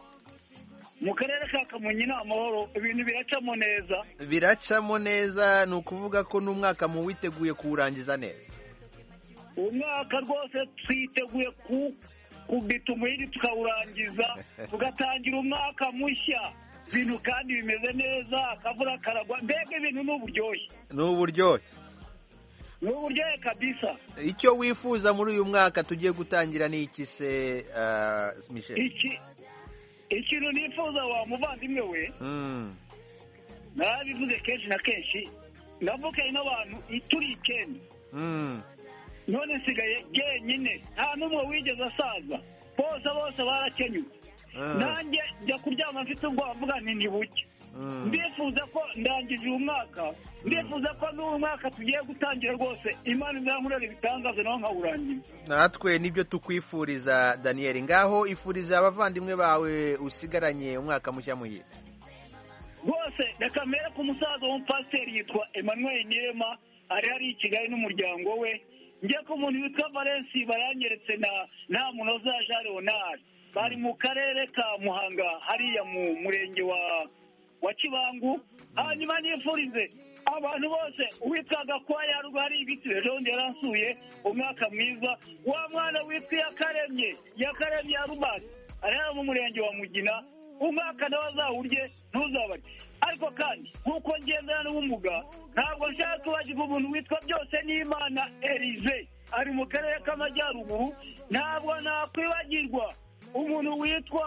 Mu karere ka Kamonyi n'amahoro ibintu biracamo neza. Biracamo neza ni ukuvuga ko n'umwaka mu witeguye kuwurangiza neza? Umwaka rwose twiteguye ku kubita umuhiri tukawurangiza tugatangira umwaka mushya ibintu kandi bimeze neza akavura karagwa mbega ibintu n'uburyohe. N'uburyohe? N'uburyohe kabisa. Icyo wifuza muri uyu mwaka tugiye gutangira ni iki se uh, Michel? Iki ikintu nifuza wa muvandimwe we mm. narabivuze kenshi na kenshi ndavuga n'abantu turi icyenda mm. none nsigaye jyenyine nta n'umwe wigeze asaza bose bose barakenyuka mm. nanjye njya kuryama mfite ubwoba mvuga nti ntibuke mm. ndifuza ko ndangije uyu mwaka ndifuza ko n'uyu mwaka tugiye gutangira rwose Imana izankorera ibitangaza naho nkawurangiza. Natwe nibyo tukwifuriza Daniel. Ngaho ifuriza abavandimwe bawe usigaranye umwaka mushya muhire. Rwose reka mbere ku musaza w'umupasiteri yitwa Emmanuel Nirema ari hari i Kigali n'umuryango we. Njye ko umuntu witwa Valence baranyeretse na nta munoza Jean Leonard bari mu karere ka Muhanga hariya mu murenge wa wa Kibangu. Hanyuma nifurize abantu bose uwitwaga kwa yarwari ibiti ejo yaransuye umwaka mwiza wa mwana witwa Yakaremye Yakaremye ya Rubasi ari mu murenge wa Mugina umwaka nawe azawurye ntuzabare. Ariko kandi nkuko ngendana n'ubumuga ntabwo nshaka kubagiza umuntu witwa byose n'Imana Elize ari mu karere k'Amajyaruguru. Ntabwo nakwibagirwa umuntu witwa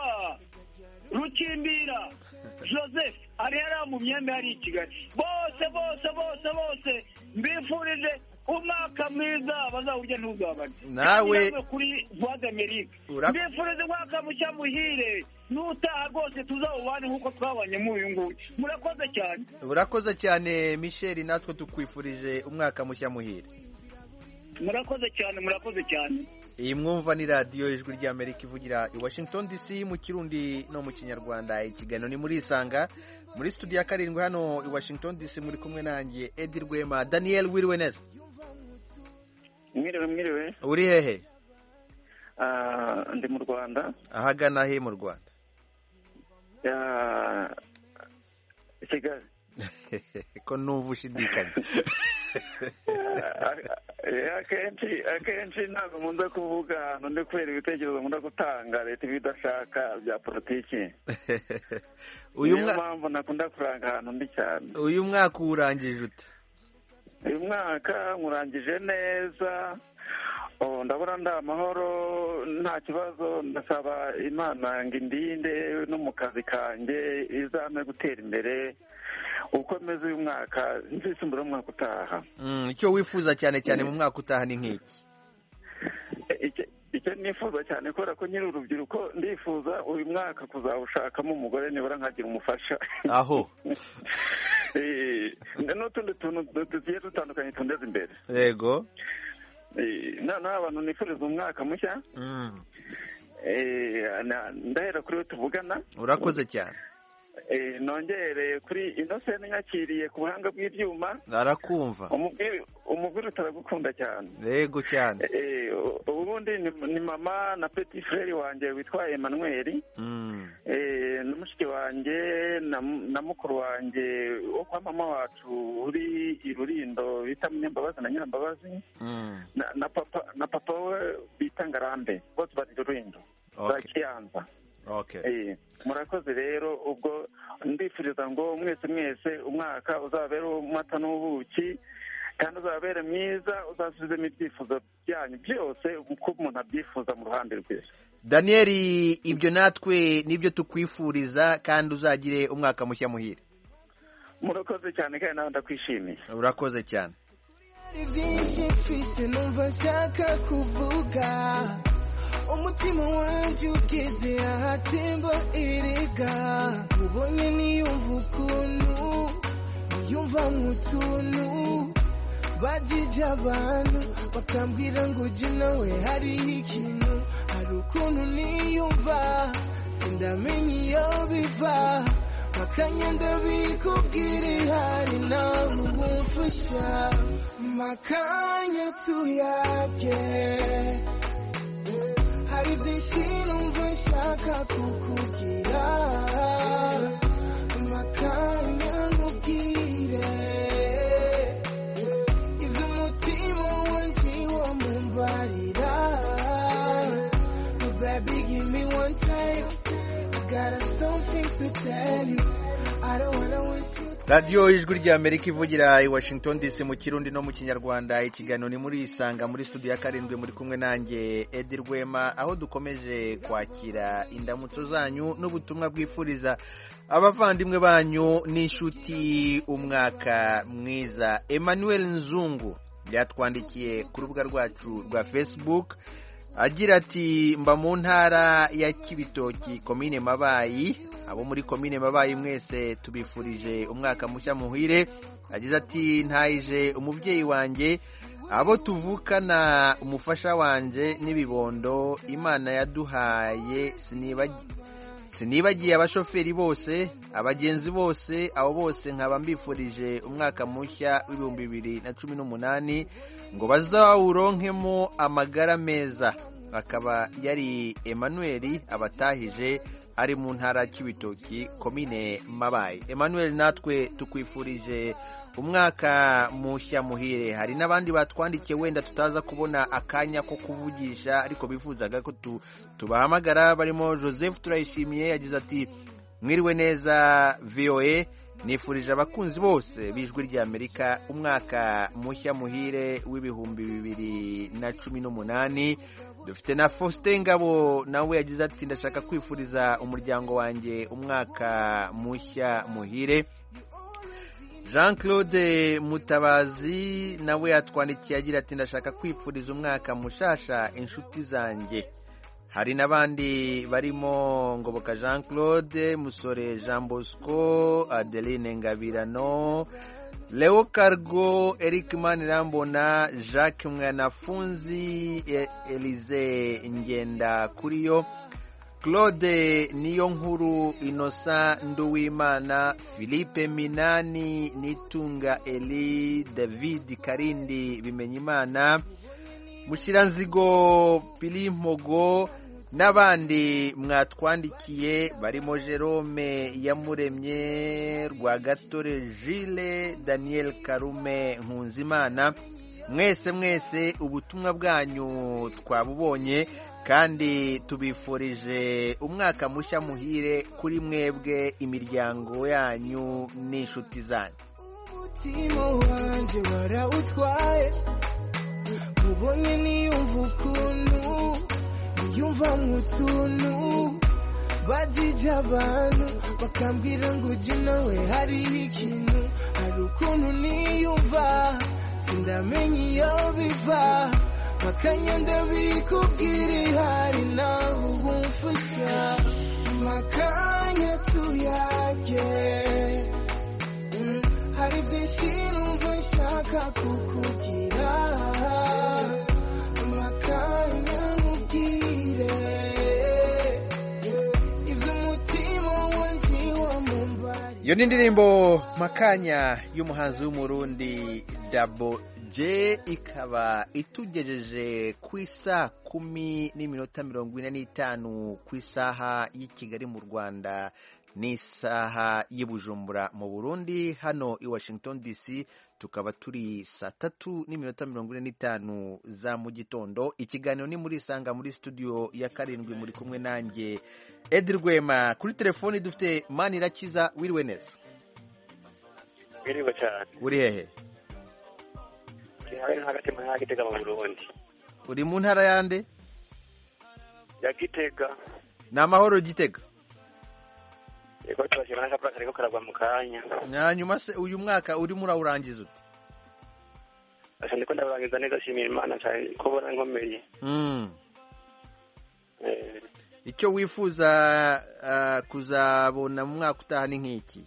Rukimbira Joseph ari yari mu myembe hari i Kigali. Bose bose bose bose mbifurije umwaka mwiza bazawurya ntuzabare. Nawe kuri Voix d'Amérique mbifurije umwaka mushya muhire n'utaha rwose tuzawubane nk'uko twabanye mu uyu nguyu. Murakoze cyane. Urakoze cyane Michel, natwe tukwifurije umwaka mushya muhire. Murakoze cyane murakoze cyane. Iyi mwumva ni radiyo ijwi rya Amerika ivugira i Washington D C mu Kirundi no mu Kinyarwanda. Ikiganiro ni muri Isanga muri studio ya karindwi hano i Washington D C muri kumwe nanjye Edi Rwema. Daniel wiriwe neza? Mwiriwe mwiriwe. Uri hehe? Ah uh, ndi mu Rwanda. Ahagana he mu Rwanda? Ya Kigali. Ko numva ushidikanya. akenshi akenshi ntabwo nkunda kuvuga ahantu ndi kubera ibitekerezo nkunda gutanga leta ibidashaka bya politiki. Uyu niyo mpamvu nakunda kuranga ahantu ndi cyane. Uyu mwaka urangije ute? Uyu mwaka nkurangije neza. Oh, ndabona nda amahoro nta kibazo. Ndasaba Imana ngo indinde no mu kazi kanjye izame gutera imbere. uko meze uyu mwaka nzisumbura umwaka utaha. Icyo wifuza cyane cyane mu mwaka utaha ni nk'iki? Icyo nifuza cyane kubera ko nyiri urubyiruko ndifuza uyu mwaka kuzawushakamo umugore nibura nkagira umufasha. Aho n'utundi tuntu tugiye dutandukanye tundeze imbere. Yego. Noneho abantu nifuriza umwaka mushya. Ndahera kuri we tuvugana. Urakoze cyane. Nongere kuri Innocent nyakiriye ku buhanga bw'ibyuma. Arakumva. Umugore utaragukunda cyane. Yego cyane. Ubundi ni mama na petit frère wanjye witwa Emmanuel. N'umushiki wanjye na mukuru wanjye wo kwa mama wacu uri i Rurindo bita Munyambabazi na Nyirambabazi. Na papa na papa we bita Ngarambe. Bose bari Rurindo. Bakiyanza. Okay. Eh, murakoze rero ubwo ndifuriza ngo mwese mwese umwaka uzabere umata n'ubuki kandi uzabere mwiza uzasubizemo ibyifuzo byanyu byose uko umuntu abyifuza mu ruhande rwese. Daniel, ibyo natwe nibyo tukwifuriza kandi uzagire umwaka mushya muhire. Murakoze cyane kandi nawe ndakwishimiye. Urakoze cyane. Byinshi twise numva nshaka kuvuga umutima wanjye ugeze ahatemba erega ubonye niyumva ukuntu niyumva nk'utuntu bajije abantu bakambwira ngo ujye nawe hariho ikintu hari ukuntu niyumva sindamenya iyo biva makanyenda bikubwira ihari nawe ubumfasha makanya tuyage hari byinshi numva nshaka kukubwira makanya nkubwire ibyo umutima wanjye wamumbarira baby give me one time I got something to tell you I don't wanna waste you. Radio Ijwi ry'Amerika ivugira i Washington D C mu Kirundi no mu Kinyarwanda. Ikiganiro ni muri Isanga muri studio ya karindwi muri kumwe nanjye Edi Rwema, aho dukomeje kwakira indamutso zanyu n'ubutumwa bwifuriza abavandimwe banyu n'inshuti umwaka mwiza. Emmanuel Nzungu yatwandikiye ku rubuga rwacu rwa Facebook agira ati mba mu ntara ya Kibitoki komine Mabayi. Abo muri komine Mabayi mwese tubifurije umwaka mushya muhire. Agize ati ntayije umubyeyi wanjye, abo tuvukana, umufasha wanje n'ibibondo Imana yaduhaye, sinibagiye abashoferi bose, abagenzi bose, abo bose nkaba mbifurije umwaka mushya w'ibihumbi bibiri na cumi n'umunani ngo bazawuronkemo amagara meza. Akaba yari Emmanuel abatahije ari mu ntara Kibitoki komine Mabayi. Emmanuel, natwe tukwifurije umwaka mushya muhire. Hari n'abandi batwandikiye wenda tutaza kubona akanya ko kuvugisha ariko bifuzaga ko tu, tubahamagara barimo Joseph Turayishimiye yagize ati mwiriwe neza V O A, nifurije abakunzi bose b'Ijwi ry'Amerika umwaka mushya muhire w'ibihumbi bibiri na cumi n'umunani. Dufite na Faustin Ngabo nawe yagize ati ndashaka kwifuriza umuryango wanjye umwaka mushya muhire. Jean Claude Mutabazi nawe yatwandikiye agira ati ndashaka kwifuriza umwaka mushasha inshuti zanjye. Hari n'abandi barimo Ngoboka Jean Claude, Musore Jean Bosco, Adeline Ngabirano, Leo Cargo, Eric Manirambona, Jacques Mwanafunzi, Elize Ngenda Kuriyo, Claude Niyonkuru, Innocent Nduwimana, Philippe Minani, Nitunga Eli, David Karindi Bimenyimana, Mushiranzigo Pilimpogo n'abandi mwatwandikiye barimo Jerome Yamuremye, Rwagatore Gilles, Daniel Karume Nkunzimana. Mwese mwese ubutumwa bwanyu twabubonye kandi tubifurije umwaka mushya muhire kuri mwebwe, imiryango yanyu n'inshuti zanyu. Umutima wanjye warawutwaye, ubonye niyumva ukuntu niyumva nk'utuntu bajije abantu bakambwira ngo ujye nawe hariho ikintu hari ukuntu niyumva sindamenya iyo biva makanya ndabikubwira ihari nawe ubumfasha makanya tuyage mm, hari byinshi numva nshaka kukubwira makanya mubwire iby'umutima wanjye wamumbari. Iyo ni indirimbo Makanya y'umuhanzi w'umurundi Dabo J, ikaba itugejeje ku isa kumi n'iminota mirongo ine n'itanu ku isaha y'i Kigali mu Rwanda n'isaha y'i Bujumbura mu Burundi. Hano i Washington D C tukaba turi saa tatu n'iminota mirongo ine n'itanu za mu gitondo. Ikiganiro ni muri Isanga muri studio ya karindwi, muri kumwe nanjye Edi Rwema. Kuri telefoni dufite Manirakiza. Wiriwe neza? Wiriwe cyane. Uri hehe? Hari hagati mu ntara Gitega mu Burundi. Uri mu ntara yande? Ya Gitega. Ni amahoro Gitega? Yego turashima na kapaka ariko karagwa mu kanya. Nyuma se uyu mwaka urimo urawurangiza ute? Asa ndiko ndarangiza neza, shimira Imana cyane ko bona nkomeye. Mm. Eh, icyo wifuza uh, kuzabona mu mwaka utaha ni nk'iki?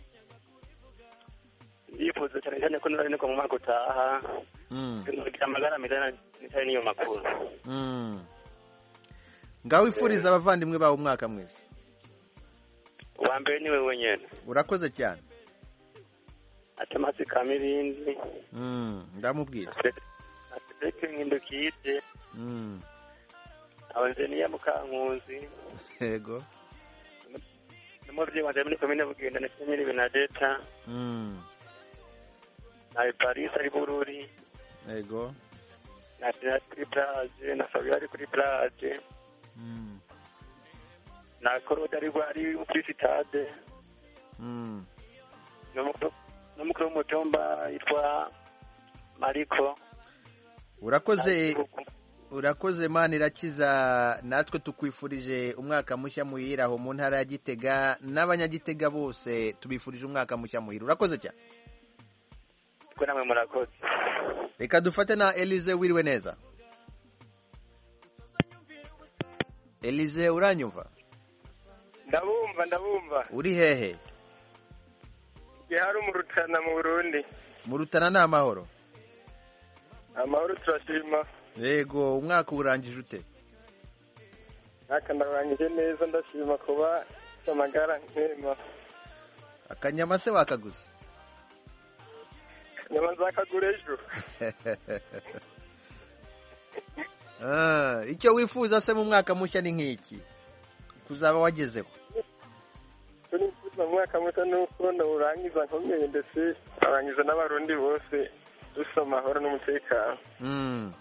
Yifuza cyane cyane ko nari nko mu mwaka utaha. Mm. Kugira amagara meza n'itari niyo makuru. Mm. Ngaho wifuriza abavandimwe bawe umwaka mwiza. Wa mbere niwe wenyene. Urakoze cyane. Atamasi kamirindi. Mm, ndamubwira. Ateke nkindukije. Mm. Abanzeni ya Mukankuzi. Yego. Nimuvye wanje muri komine Bugenda na Senyeri Benadeta. Mm. Na Paris ari Bururi. Yego. Na Teatri Plage, na Fabiari kuri Plage. Mm. Na Korode ari gwari kuri Stade. Mm. N'umukuru w'umutumba yitwa Mariko. Urakoze. Urakoze Manirakiza, natwe tukwifurije umwaka mushya muhira aho mu ntara ya Gitega, n'abanyagitega bose tubifurije umwaka mushya muhira. Urakoze cyane. Twe namwe murakoze. Reka dufate na Elize. Wiriwe neza? Elize, uranyumva? Ndabumva ndabumva. Uri hehe? Gihari mu Rutana mu Burundi. Mu Rutana na amahoro? Amahoro turashima. Yego, umwaka urangije ute? Aka ndarangije neza, ndashima kuba amagara nkema. Akanyama se wakaguze? Nyama nzakagura ejo. Ah, icyo wifuza se mu mwaka mushya ni nk'iki? Kuzaba wagezeho? Kuri mfuza mu mwaka mushya nuko ndawurangiza nkomeye, ndetse arangiza n'abarundi bose dusa amahoro n'umutekano. Mm.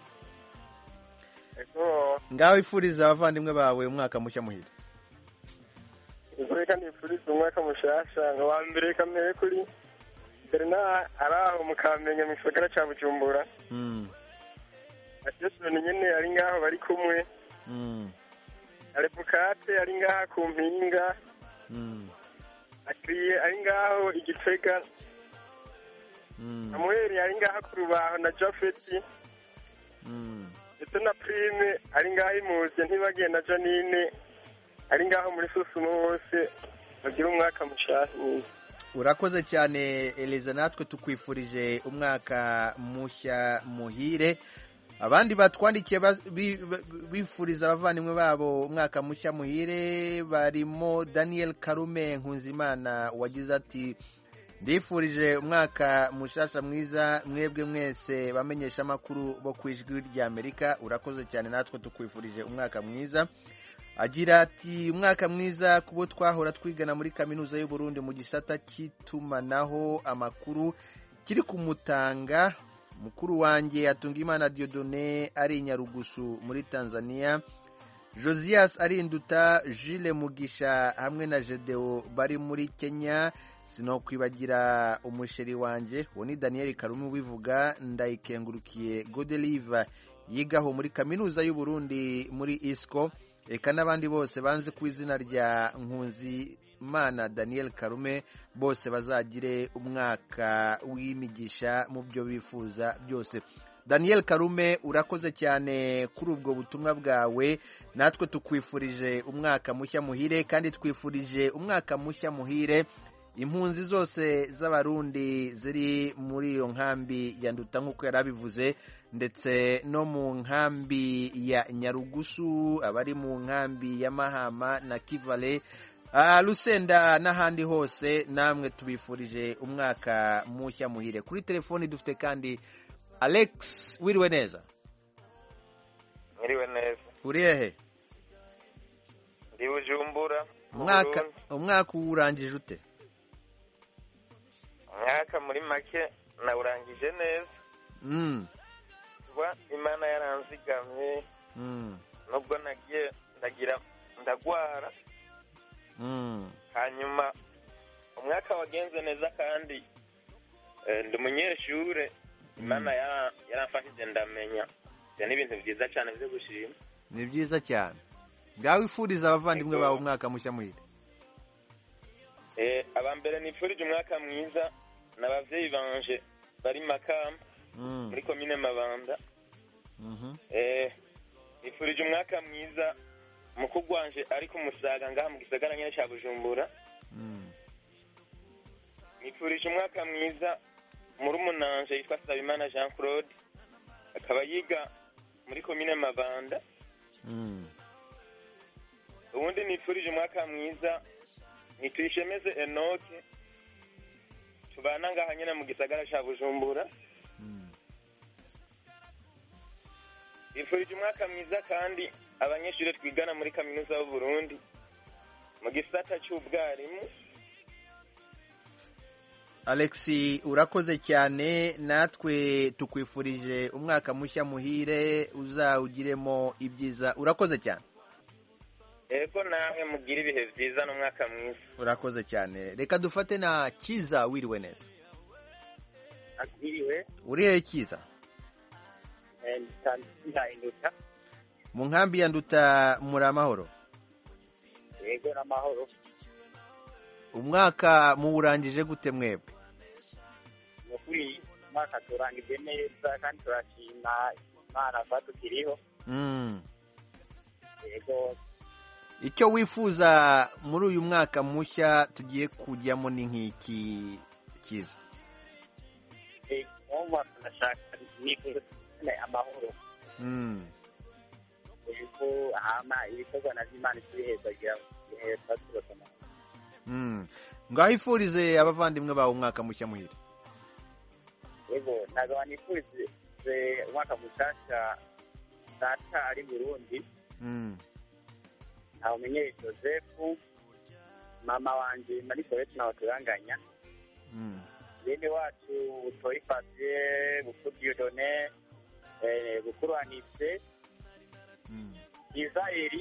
Ego. Ngaho ifuriza abavandimwe bawe umwaka mushya muhira. Reka nifuriza umwaka mushasha, wa mbere kamere kuri Berna araho mukamenya mu gisagara ca Bujumbura. Mm. Atyo nyene ari ngaho bari kumwe. Mm. Alepukate ari ngaha ku mpinga. Mm. Akriye ari ngaho Igitega. Mm. Samuel ari ngaha ku Rubaho na Jafeti. Mm. Ndetse na Prime ari ngaho Imuzi, ntibagiye na Janine ari ngaho muri Susumo bose. Bagira umwaka mushasha. Urakoze cyane Eliza, natwe tukwifurije umwaka mushya muhire. Abandi batwandikiye bifuriza abavandimwe babo umwaka mushya muhire barimo Daniel Karume Nkunzimana wagize ati ndifurije umwaka mushasha mwiza mwebwe mwese bamenyesha makuru bo kwijwi rya Amerika. Urakoze cyane, natwe tukwifurije umwaka mwiza. Agira ati umwaka mwiza kubo twahora twigana muri kaminuza y'u Burundi mu gisata cy'itumanaho amakuru kiri kumutanga. Mukuru wanjye Atungimana Dieudonné ari Nyarugusu muri Tanzania. Josias Arinduta, Jules Mugisha hamwe na Jedeo bari muri Kenya. Sinokwibagira umusheri wanje woni Daniel Karume wivuga. Ndayikengurukiye Godelive yigaho muri kaminuza y'u Burundi muri Isco. eka n'abandi bose banze ku izina rya Nkunzimana Daniel Karume bose bazagire umwaka w'imigisha mu byo bifuza byose. Daniel Karume urakoze cyane kuri ubwo butumwa bwawe, natwe tukwifurije umwaka mushya muhire kandi twifurije umwaka mushya muhire impunzi zose z'abarundi ziri muri iyo nkambi ya Nduta nk'uko yarabivuze, ndetse no mu nkambi ya Nyarugusu, abari mu nkambi ya Mahama na Kivale, uh, Lusenda n'ahandi hose, namwe tubifurije umwaka mushya muhire. Kuri telefoni dufite kandi Alex, wiriwe neza? Mwiriwe neza. Uri hehe? Ndi Bujumbura. Umwaka umwaka urangije ute? Umwaka muri make nawurangije neza. Mm. Kuba Imana yaranzigamye. Mm. Nubwo nagiye ndagira ndagwara. Mm. Hanyuma umwaka wagenze neza kandi eh, ndi umunyeshure. Imana yaramfashije ndamenya. Ni ibintu byiza cyane byo gushima. Ni byiza cyane. Ngawe ifuriza abavandimwe bawe umwaka mushya muhire. Eh abambere nifurije umwaka mwiza n'abavyeyi banje bari Makamba mm. muri komine Mabanda. Mhm. Eh nifurije umwaka mwiza mukugwanje ari ku Musaga ngaha mu gisagara nyene cya Bujumbura. Mm. Nifurije umwaka mwiza murumunanje yitwa Sabimana Jean Claude akaba yiga muri komine Mabanda. Mm. Ubundi nifurije umwaka mwiza nitwishemeze Enoke tubana ngaha nyene mu gisagara cya Bujumbura. Mm. Nifurije umwaka mwiza kandi abanyeshuri twigana muri kaminuza y'u Burundi mu gisata cy'ubwarimu. Alexi urakoze cyane, natwe tukwifurije umwaka mushya muhire uzawugiremo ibyiza. Urakoze cyane. Ego namwe mugira ibihe byiza n'umwaka mwiza. Urakoze cyane. Reka dufate na Kiza, wiriwe neza? Akiriwe. Uri he Kiza? Eh Nduta. Mu nkambi ya Nduta muri amahoro? Yego n'amahoro. Umwaka muwurangije gute mwebwe? Nukuri mwaka turangije neza kandi turashima Imana ko tukiriho. Mm. Yego. Icyo wifuza muri uyu mwaka mushya tugiye kujyamo ni nk'iki Kiza? Eh umva tunashaka nifuza amahoro. Mm. Yego hama ibikorwa na Imana twiheza kugira ngo turasoma. Mm. Ngaho ifurize abavandimwe bawe umwaka mushya muhire. Yego nagawa nifurize umwaka mushasha data ari Burundi. Mm. Aho menye Joseph mama wanje muri Soweto nawe turanganya. Mm. Bene wacu Toyifavye Bukuru Done eh Bukuru Anise. Mm. Israeli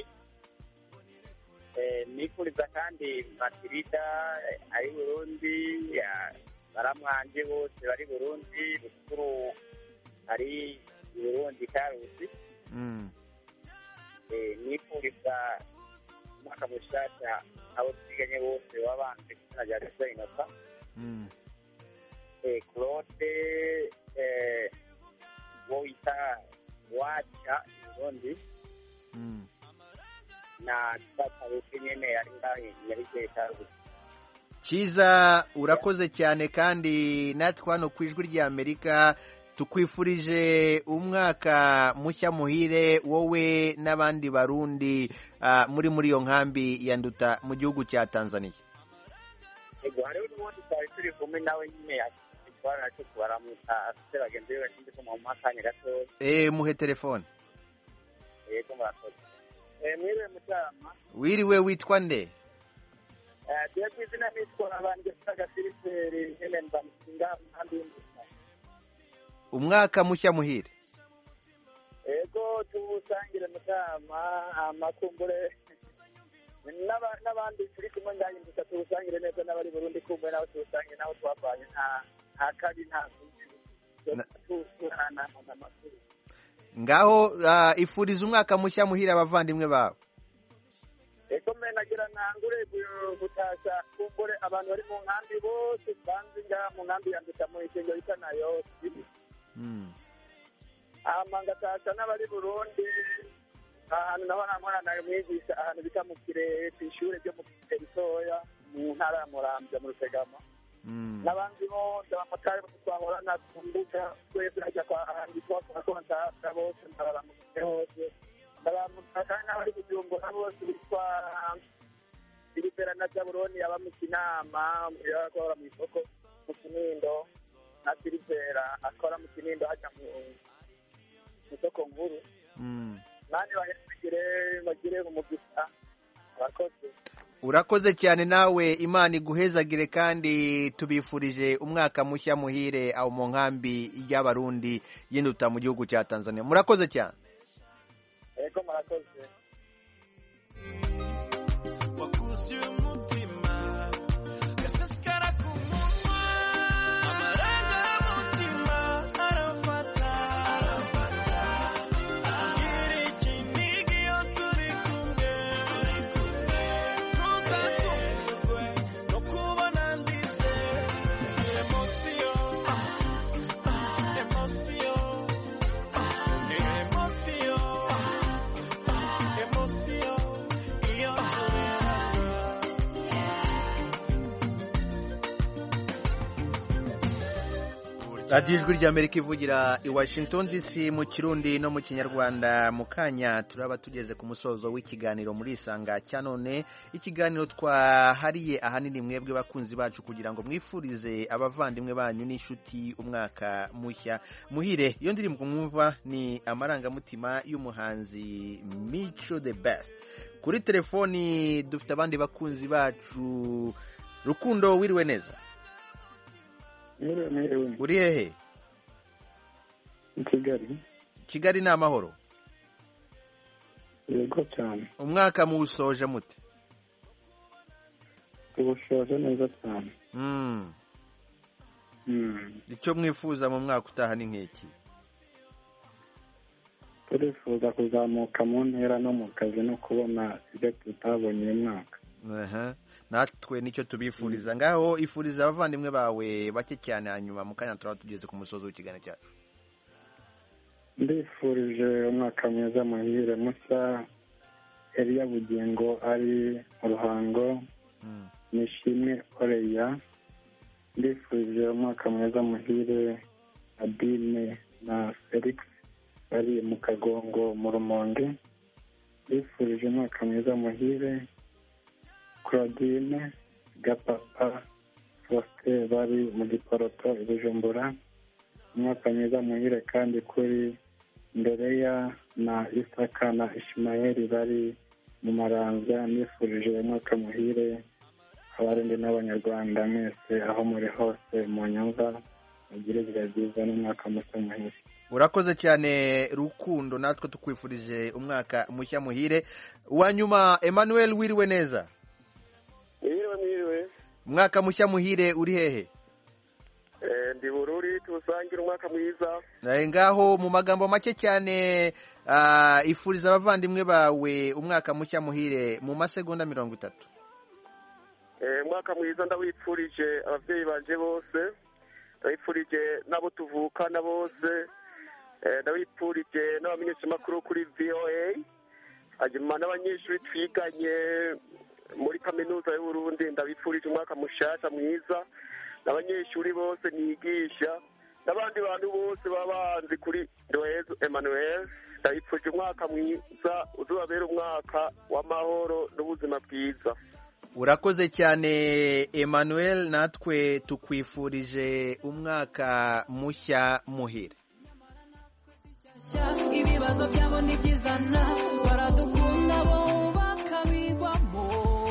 eh nifuriza kandi Matirida ari Burundi ya baramwanje bose bari Burundi Bukuru ari Burundi Karusi. Mm. Eh nifuriza mwaka mushasha abo twiganye bose wabanje kuna rya Desainota. Mm. Eh Claude eh Woita wacha Burundi. Mm. Na tataruke nyene ari ngahe yarije Karusi. Kiza urakoze cyane kandi natwe hano ku ijwi rya Amerika tukwifurije umwaka mushya muhire wowe n'abandi barundi uh, muri muri iyo nkambi ya Nduta mu gihugu cya Tanzania. Ego hariho n'ubundi twari turi kumwe nawe nyine atwara cyo kubaramuta afite bagenzi be bashinde ko mu makanya gato. Eh muhe telefone. Ego murakoze. Eh mwiriwe mutama. Wiriwe witwa nde? Eh bya kwizina nitwa abanje saga Filiperi nyene mbamusinga kandi umwaka mushya muhire. Ego tubusangire mutama amakumbure n'abandi turi kumwe ngaye Nduta tubusangire neza n'abari Burundi kumwe nawe tubusangire nawe twavanye nta nta kabi nta ngaho uh, ifuriza umwaka mushya muhire abavandimwe bawe. eko mbe nagira ntangure gutasha kumbure abantu bari mu nkambi bose banzi ngaha mu nkambi ya Ndutamo ikingo bita nayo ama ngatasha n'abari Burundi ahantu naho namora nayo mwigisha ahantu bita mu Kirehe kw'ishure ryo mu Teritoya mu ntara ya Muramvya mu Rutegama n'abandi bose abamotari bose twahorana kumbuga twese najya kwa ahandi twose bakontakta bose ndabaramutse hose ndabaramutse kandi n'abari Bujumbura bose bitwa Filipera na Zaburoni aba mu Kinama yakora mu isoko mu Kinindo na Filipera akora mu Kinindo hajya mu isoko nkuru nani bahesegere bagire umugisha abakozi. Urakoze cyane nawe Imana iguhezagire kandi tubifurije umwaka mushya muhire aho mu nkambi y'abarundi y'Induta mu gihugu cya Tanzania. Murakoze cyane. Ego murakoze. Wakuzi umutima gasaskara ku munwa amaranga y'umutima arafata arafata gira ikinigi iyo turi kumwe turi kumwe ntuzatungurwe no kubona ndize emosiyo emosiyo ni emosiyo emosiyo iyo turi radiyo ijwi ry'Amerika ivugira i Washington D C mu Kirundi no mu Kinyarwanda. Mu kanya turaba tugeze ku musozo w'ikiganiro muri Isanga cya none, ikiganiro twahariye ahanini mwebwe bakunzi bacu kugira ngo mwifurize abavandimwe banyu n'inshuti umwaka mushya muhire. Iyo ndirimbo mwumva ni amarangamutima y'umuhanzi Mico the Best. Kuri telefoni dufite abandi bakunzi bacu. Rukundo, wiriwe neza? Mwiriwe mwiriwe. Uri hehe? Kigali. Kigali ni amahoro? Yego cyane. Umwaka muwusoje mute? Tuwushoje neza cyane. Mm. Mm. Icyo mwifuza mu mwaka utaha ni nk'iki? Turifuza kuzamuka mu ntera no mu kazi no kubona ibyo tutabonye uyu mwaka. Aha. Natwe nicyo tubifuriza. Ngaho ifuriza abavandimwe bawe bake cyane, hanyuma mu kanya turaba tugeze ku musozo w'ikiganiro cyacu. Ndifurije umwaka mwiza muhire musa Elia Bugingo ari mu Ruhango, Nishimwe Oreya. Ndifurije umwaka mwiza muhire Adine na Felix bari mu Kagongo mu Rumonge. Ndifurije umwaka mwiza muhire Claudine Gapapa Faustin bari mu Giporoto i Bujumbura. Umwaka mwiza muhire kandi kuri Ndereya na Isaka na Ishmael bari mu Maramvya. Nifurije umwaka muhire abarundi n'abanyarwanda mwese aho muri hose mu nyumva, mugire ibihe byiza n'umwaka mushya muhire. Urakoze cyane Rukundo, natwe tukwifurije umwaka mushya muhire. Wanyuma Emmanuel, wiriwe neza? Mwiriwe mwiriwe. Umwaka mushya muhire, uri hehe? Eh ndi Bururi, tusangira umwaka mwiza. Na ngaho mu magambo make cyane uh, ifuriza abavandimwe bawe umwaka mushya muhire mu masegonda mirongo itatu. Eh umwaka mwiza ndawipfurije abavyeyi banje bose, ndawipfurije nabo tuvukana bose, eh ndawipfurije n'abamenyesha makuru kuri V O A, hanyuma n'abanyeshuri twiganye muri kaminuza y'u Burundi ndabipfurije umwaka mushasha mwiza, n'abanyeshuri bose nigisha n'abandi bantu bose babanzi kuri Ndohezo Emmanuel ndabipfurije umwaka mwiza uzubabera umwaka w'amahoro n'ubuzima bwiza. Urakoze cyane Emmanuel, natwe tukwifurije umwaka mushya muhire. Ibibazo byabo nibizana baradukunda bo bakabigwamo.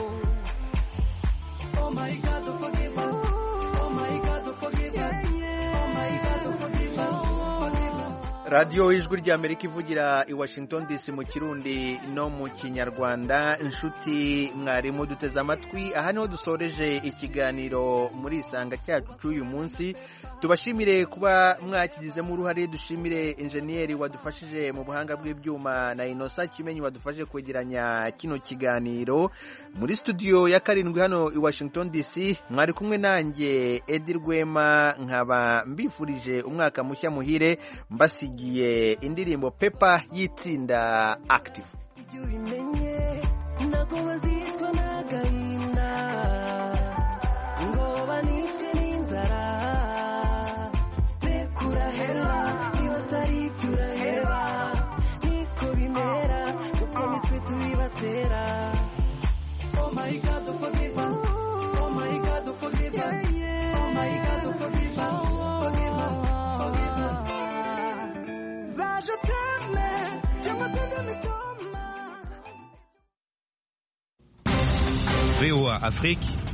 Oh my God, forgive us. Oh my God, forgive us. Oh my God, forgive us. Forgive us. radiyo ijwi ry'Amerika ivugira i Washington D C mu kirundi no mu kinyarwanda. Inshuti mwarimu duteze amatwi, aha niho dusoreje ikiganiro muri isanga cyacu cy'uyu munsi. Tubashimire kuba mwakigizemo uruhare, dushimire injeniyeri wadufashije mu buhanga bw'ibyuma na Inosa Kimenyi wadufashije kwegeranya kino kiganiro. Muri studio ya karindwi hano i Washington D C mwari kumwe nanjye Edi Rwema, nkaba mbifurije umwaka mushya muhire, mbasigiye indirimbo Pepa y'itsinda Active. Oh my God, forgive us. Oh my God, forgive us. Oh my God, forgive us. Forgive us. Forgive us. Ça je t'aime, je m'attends de me tomber. V O A Afrique.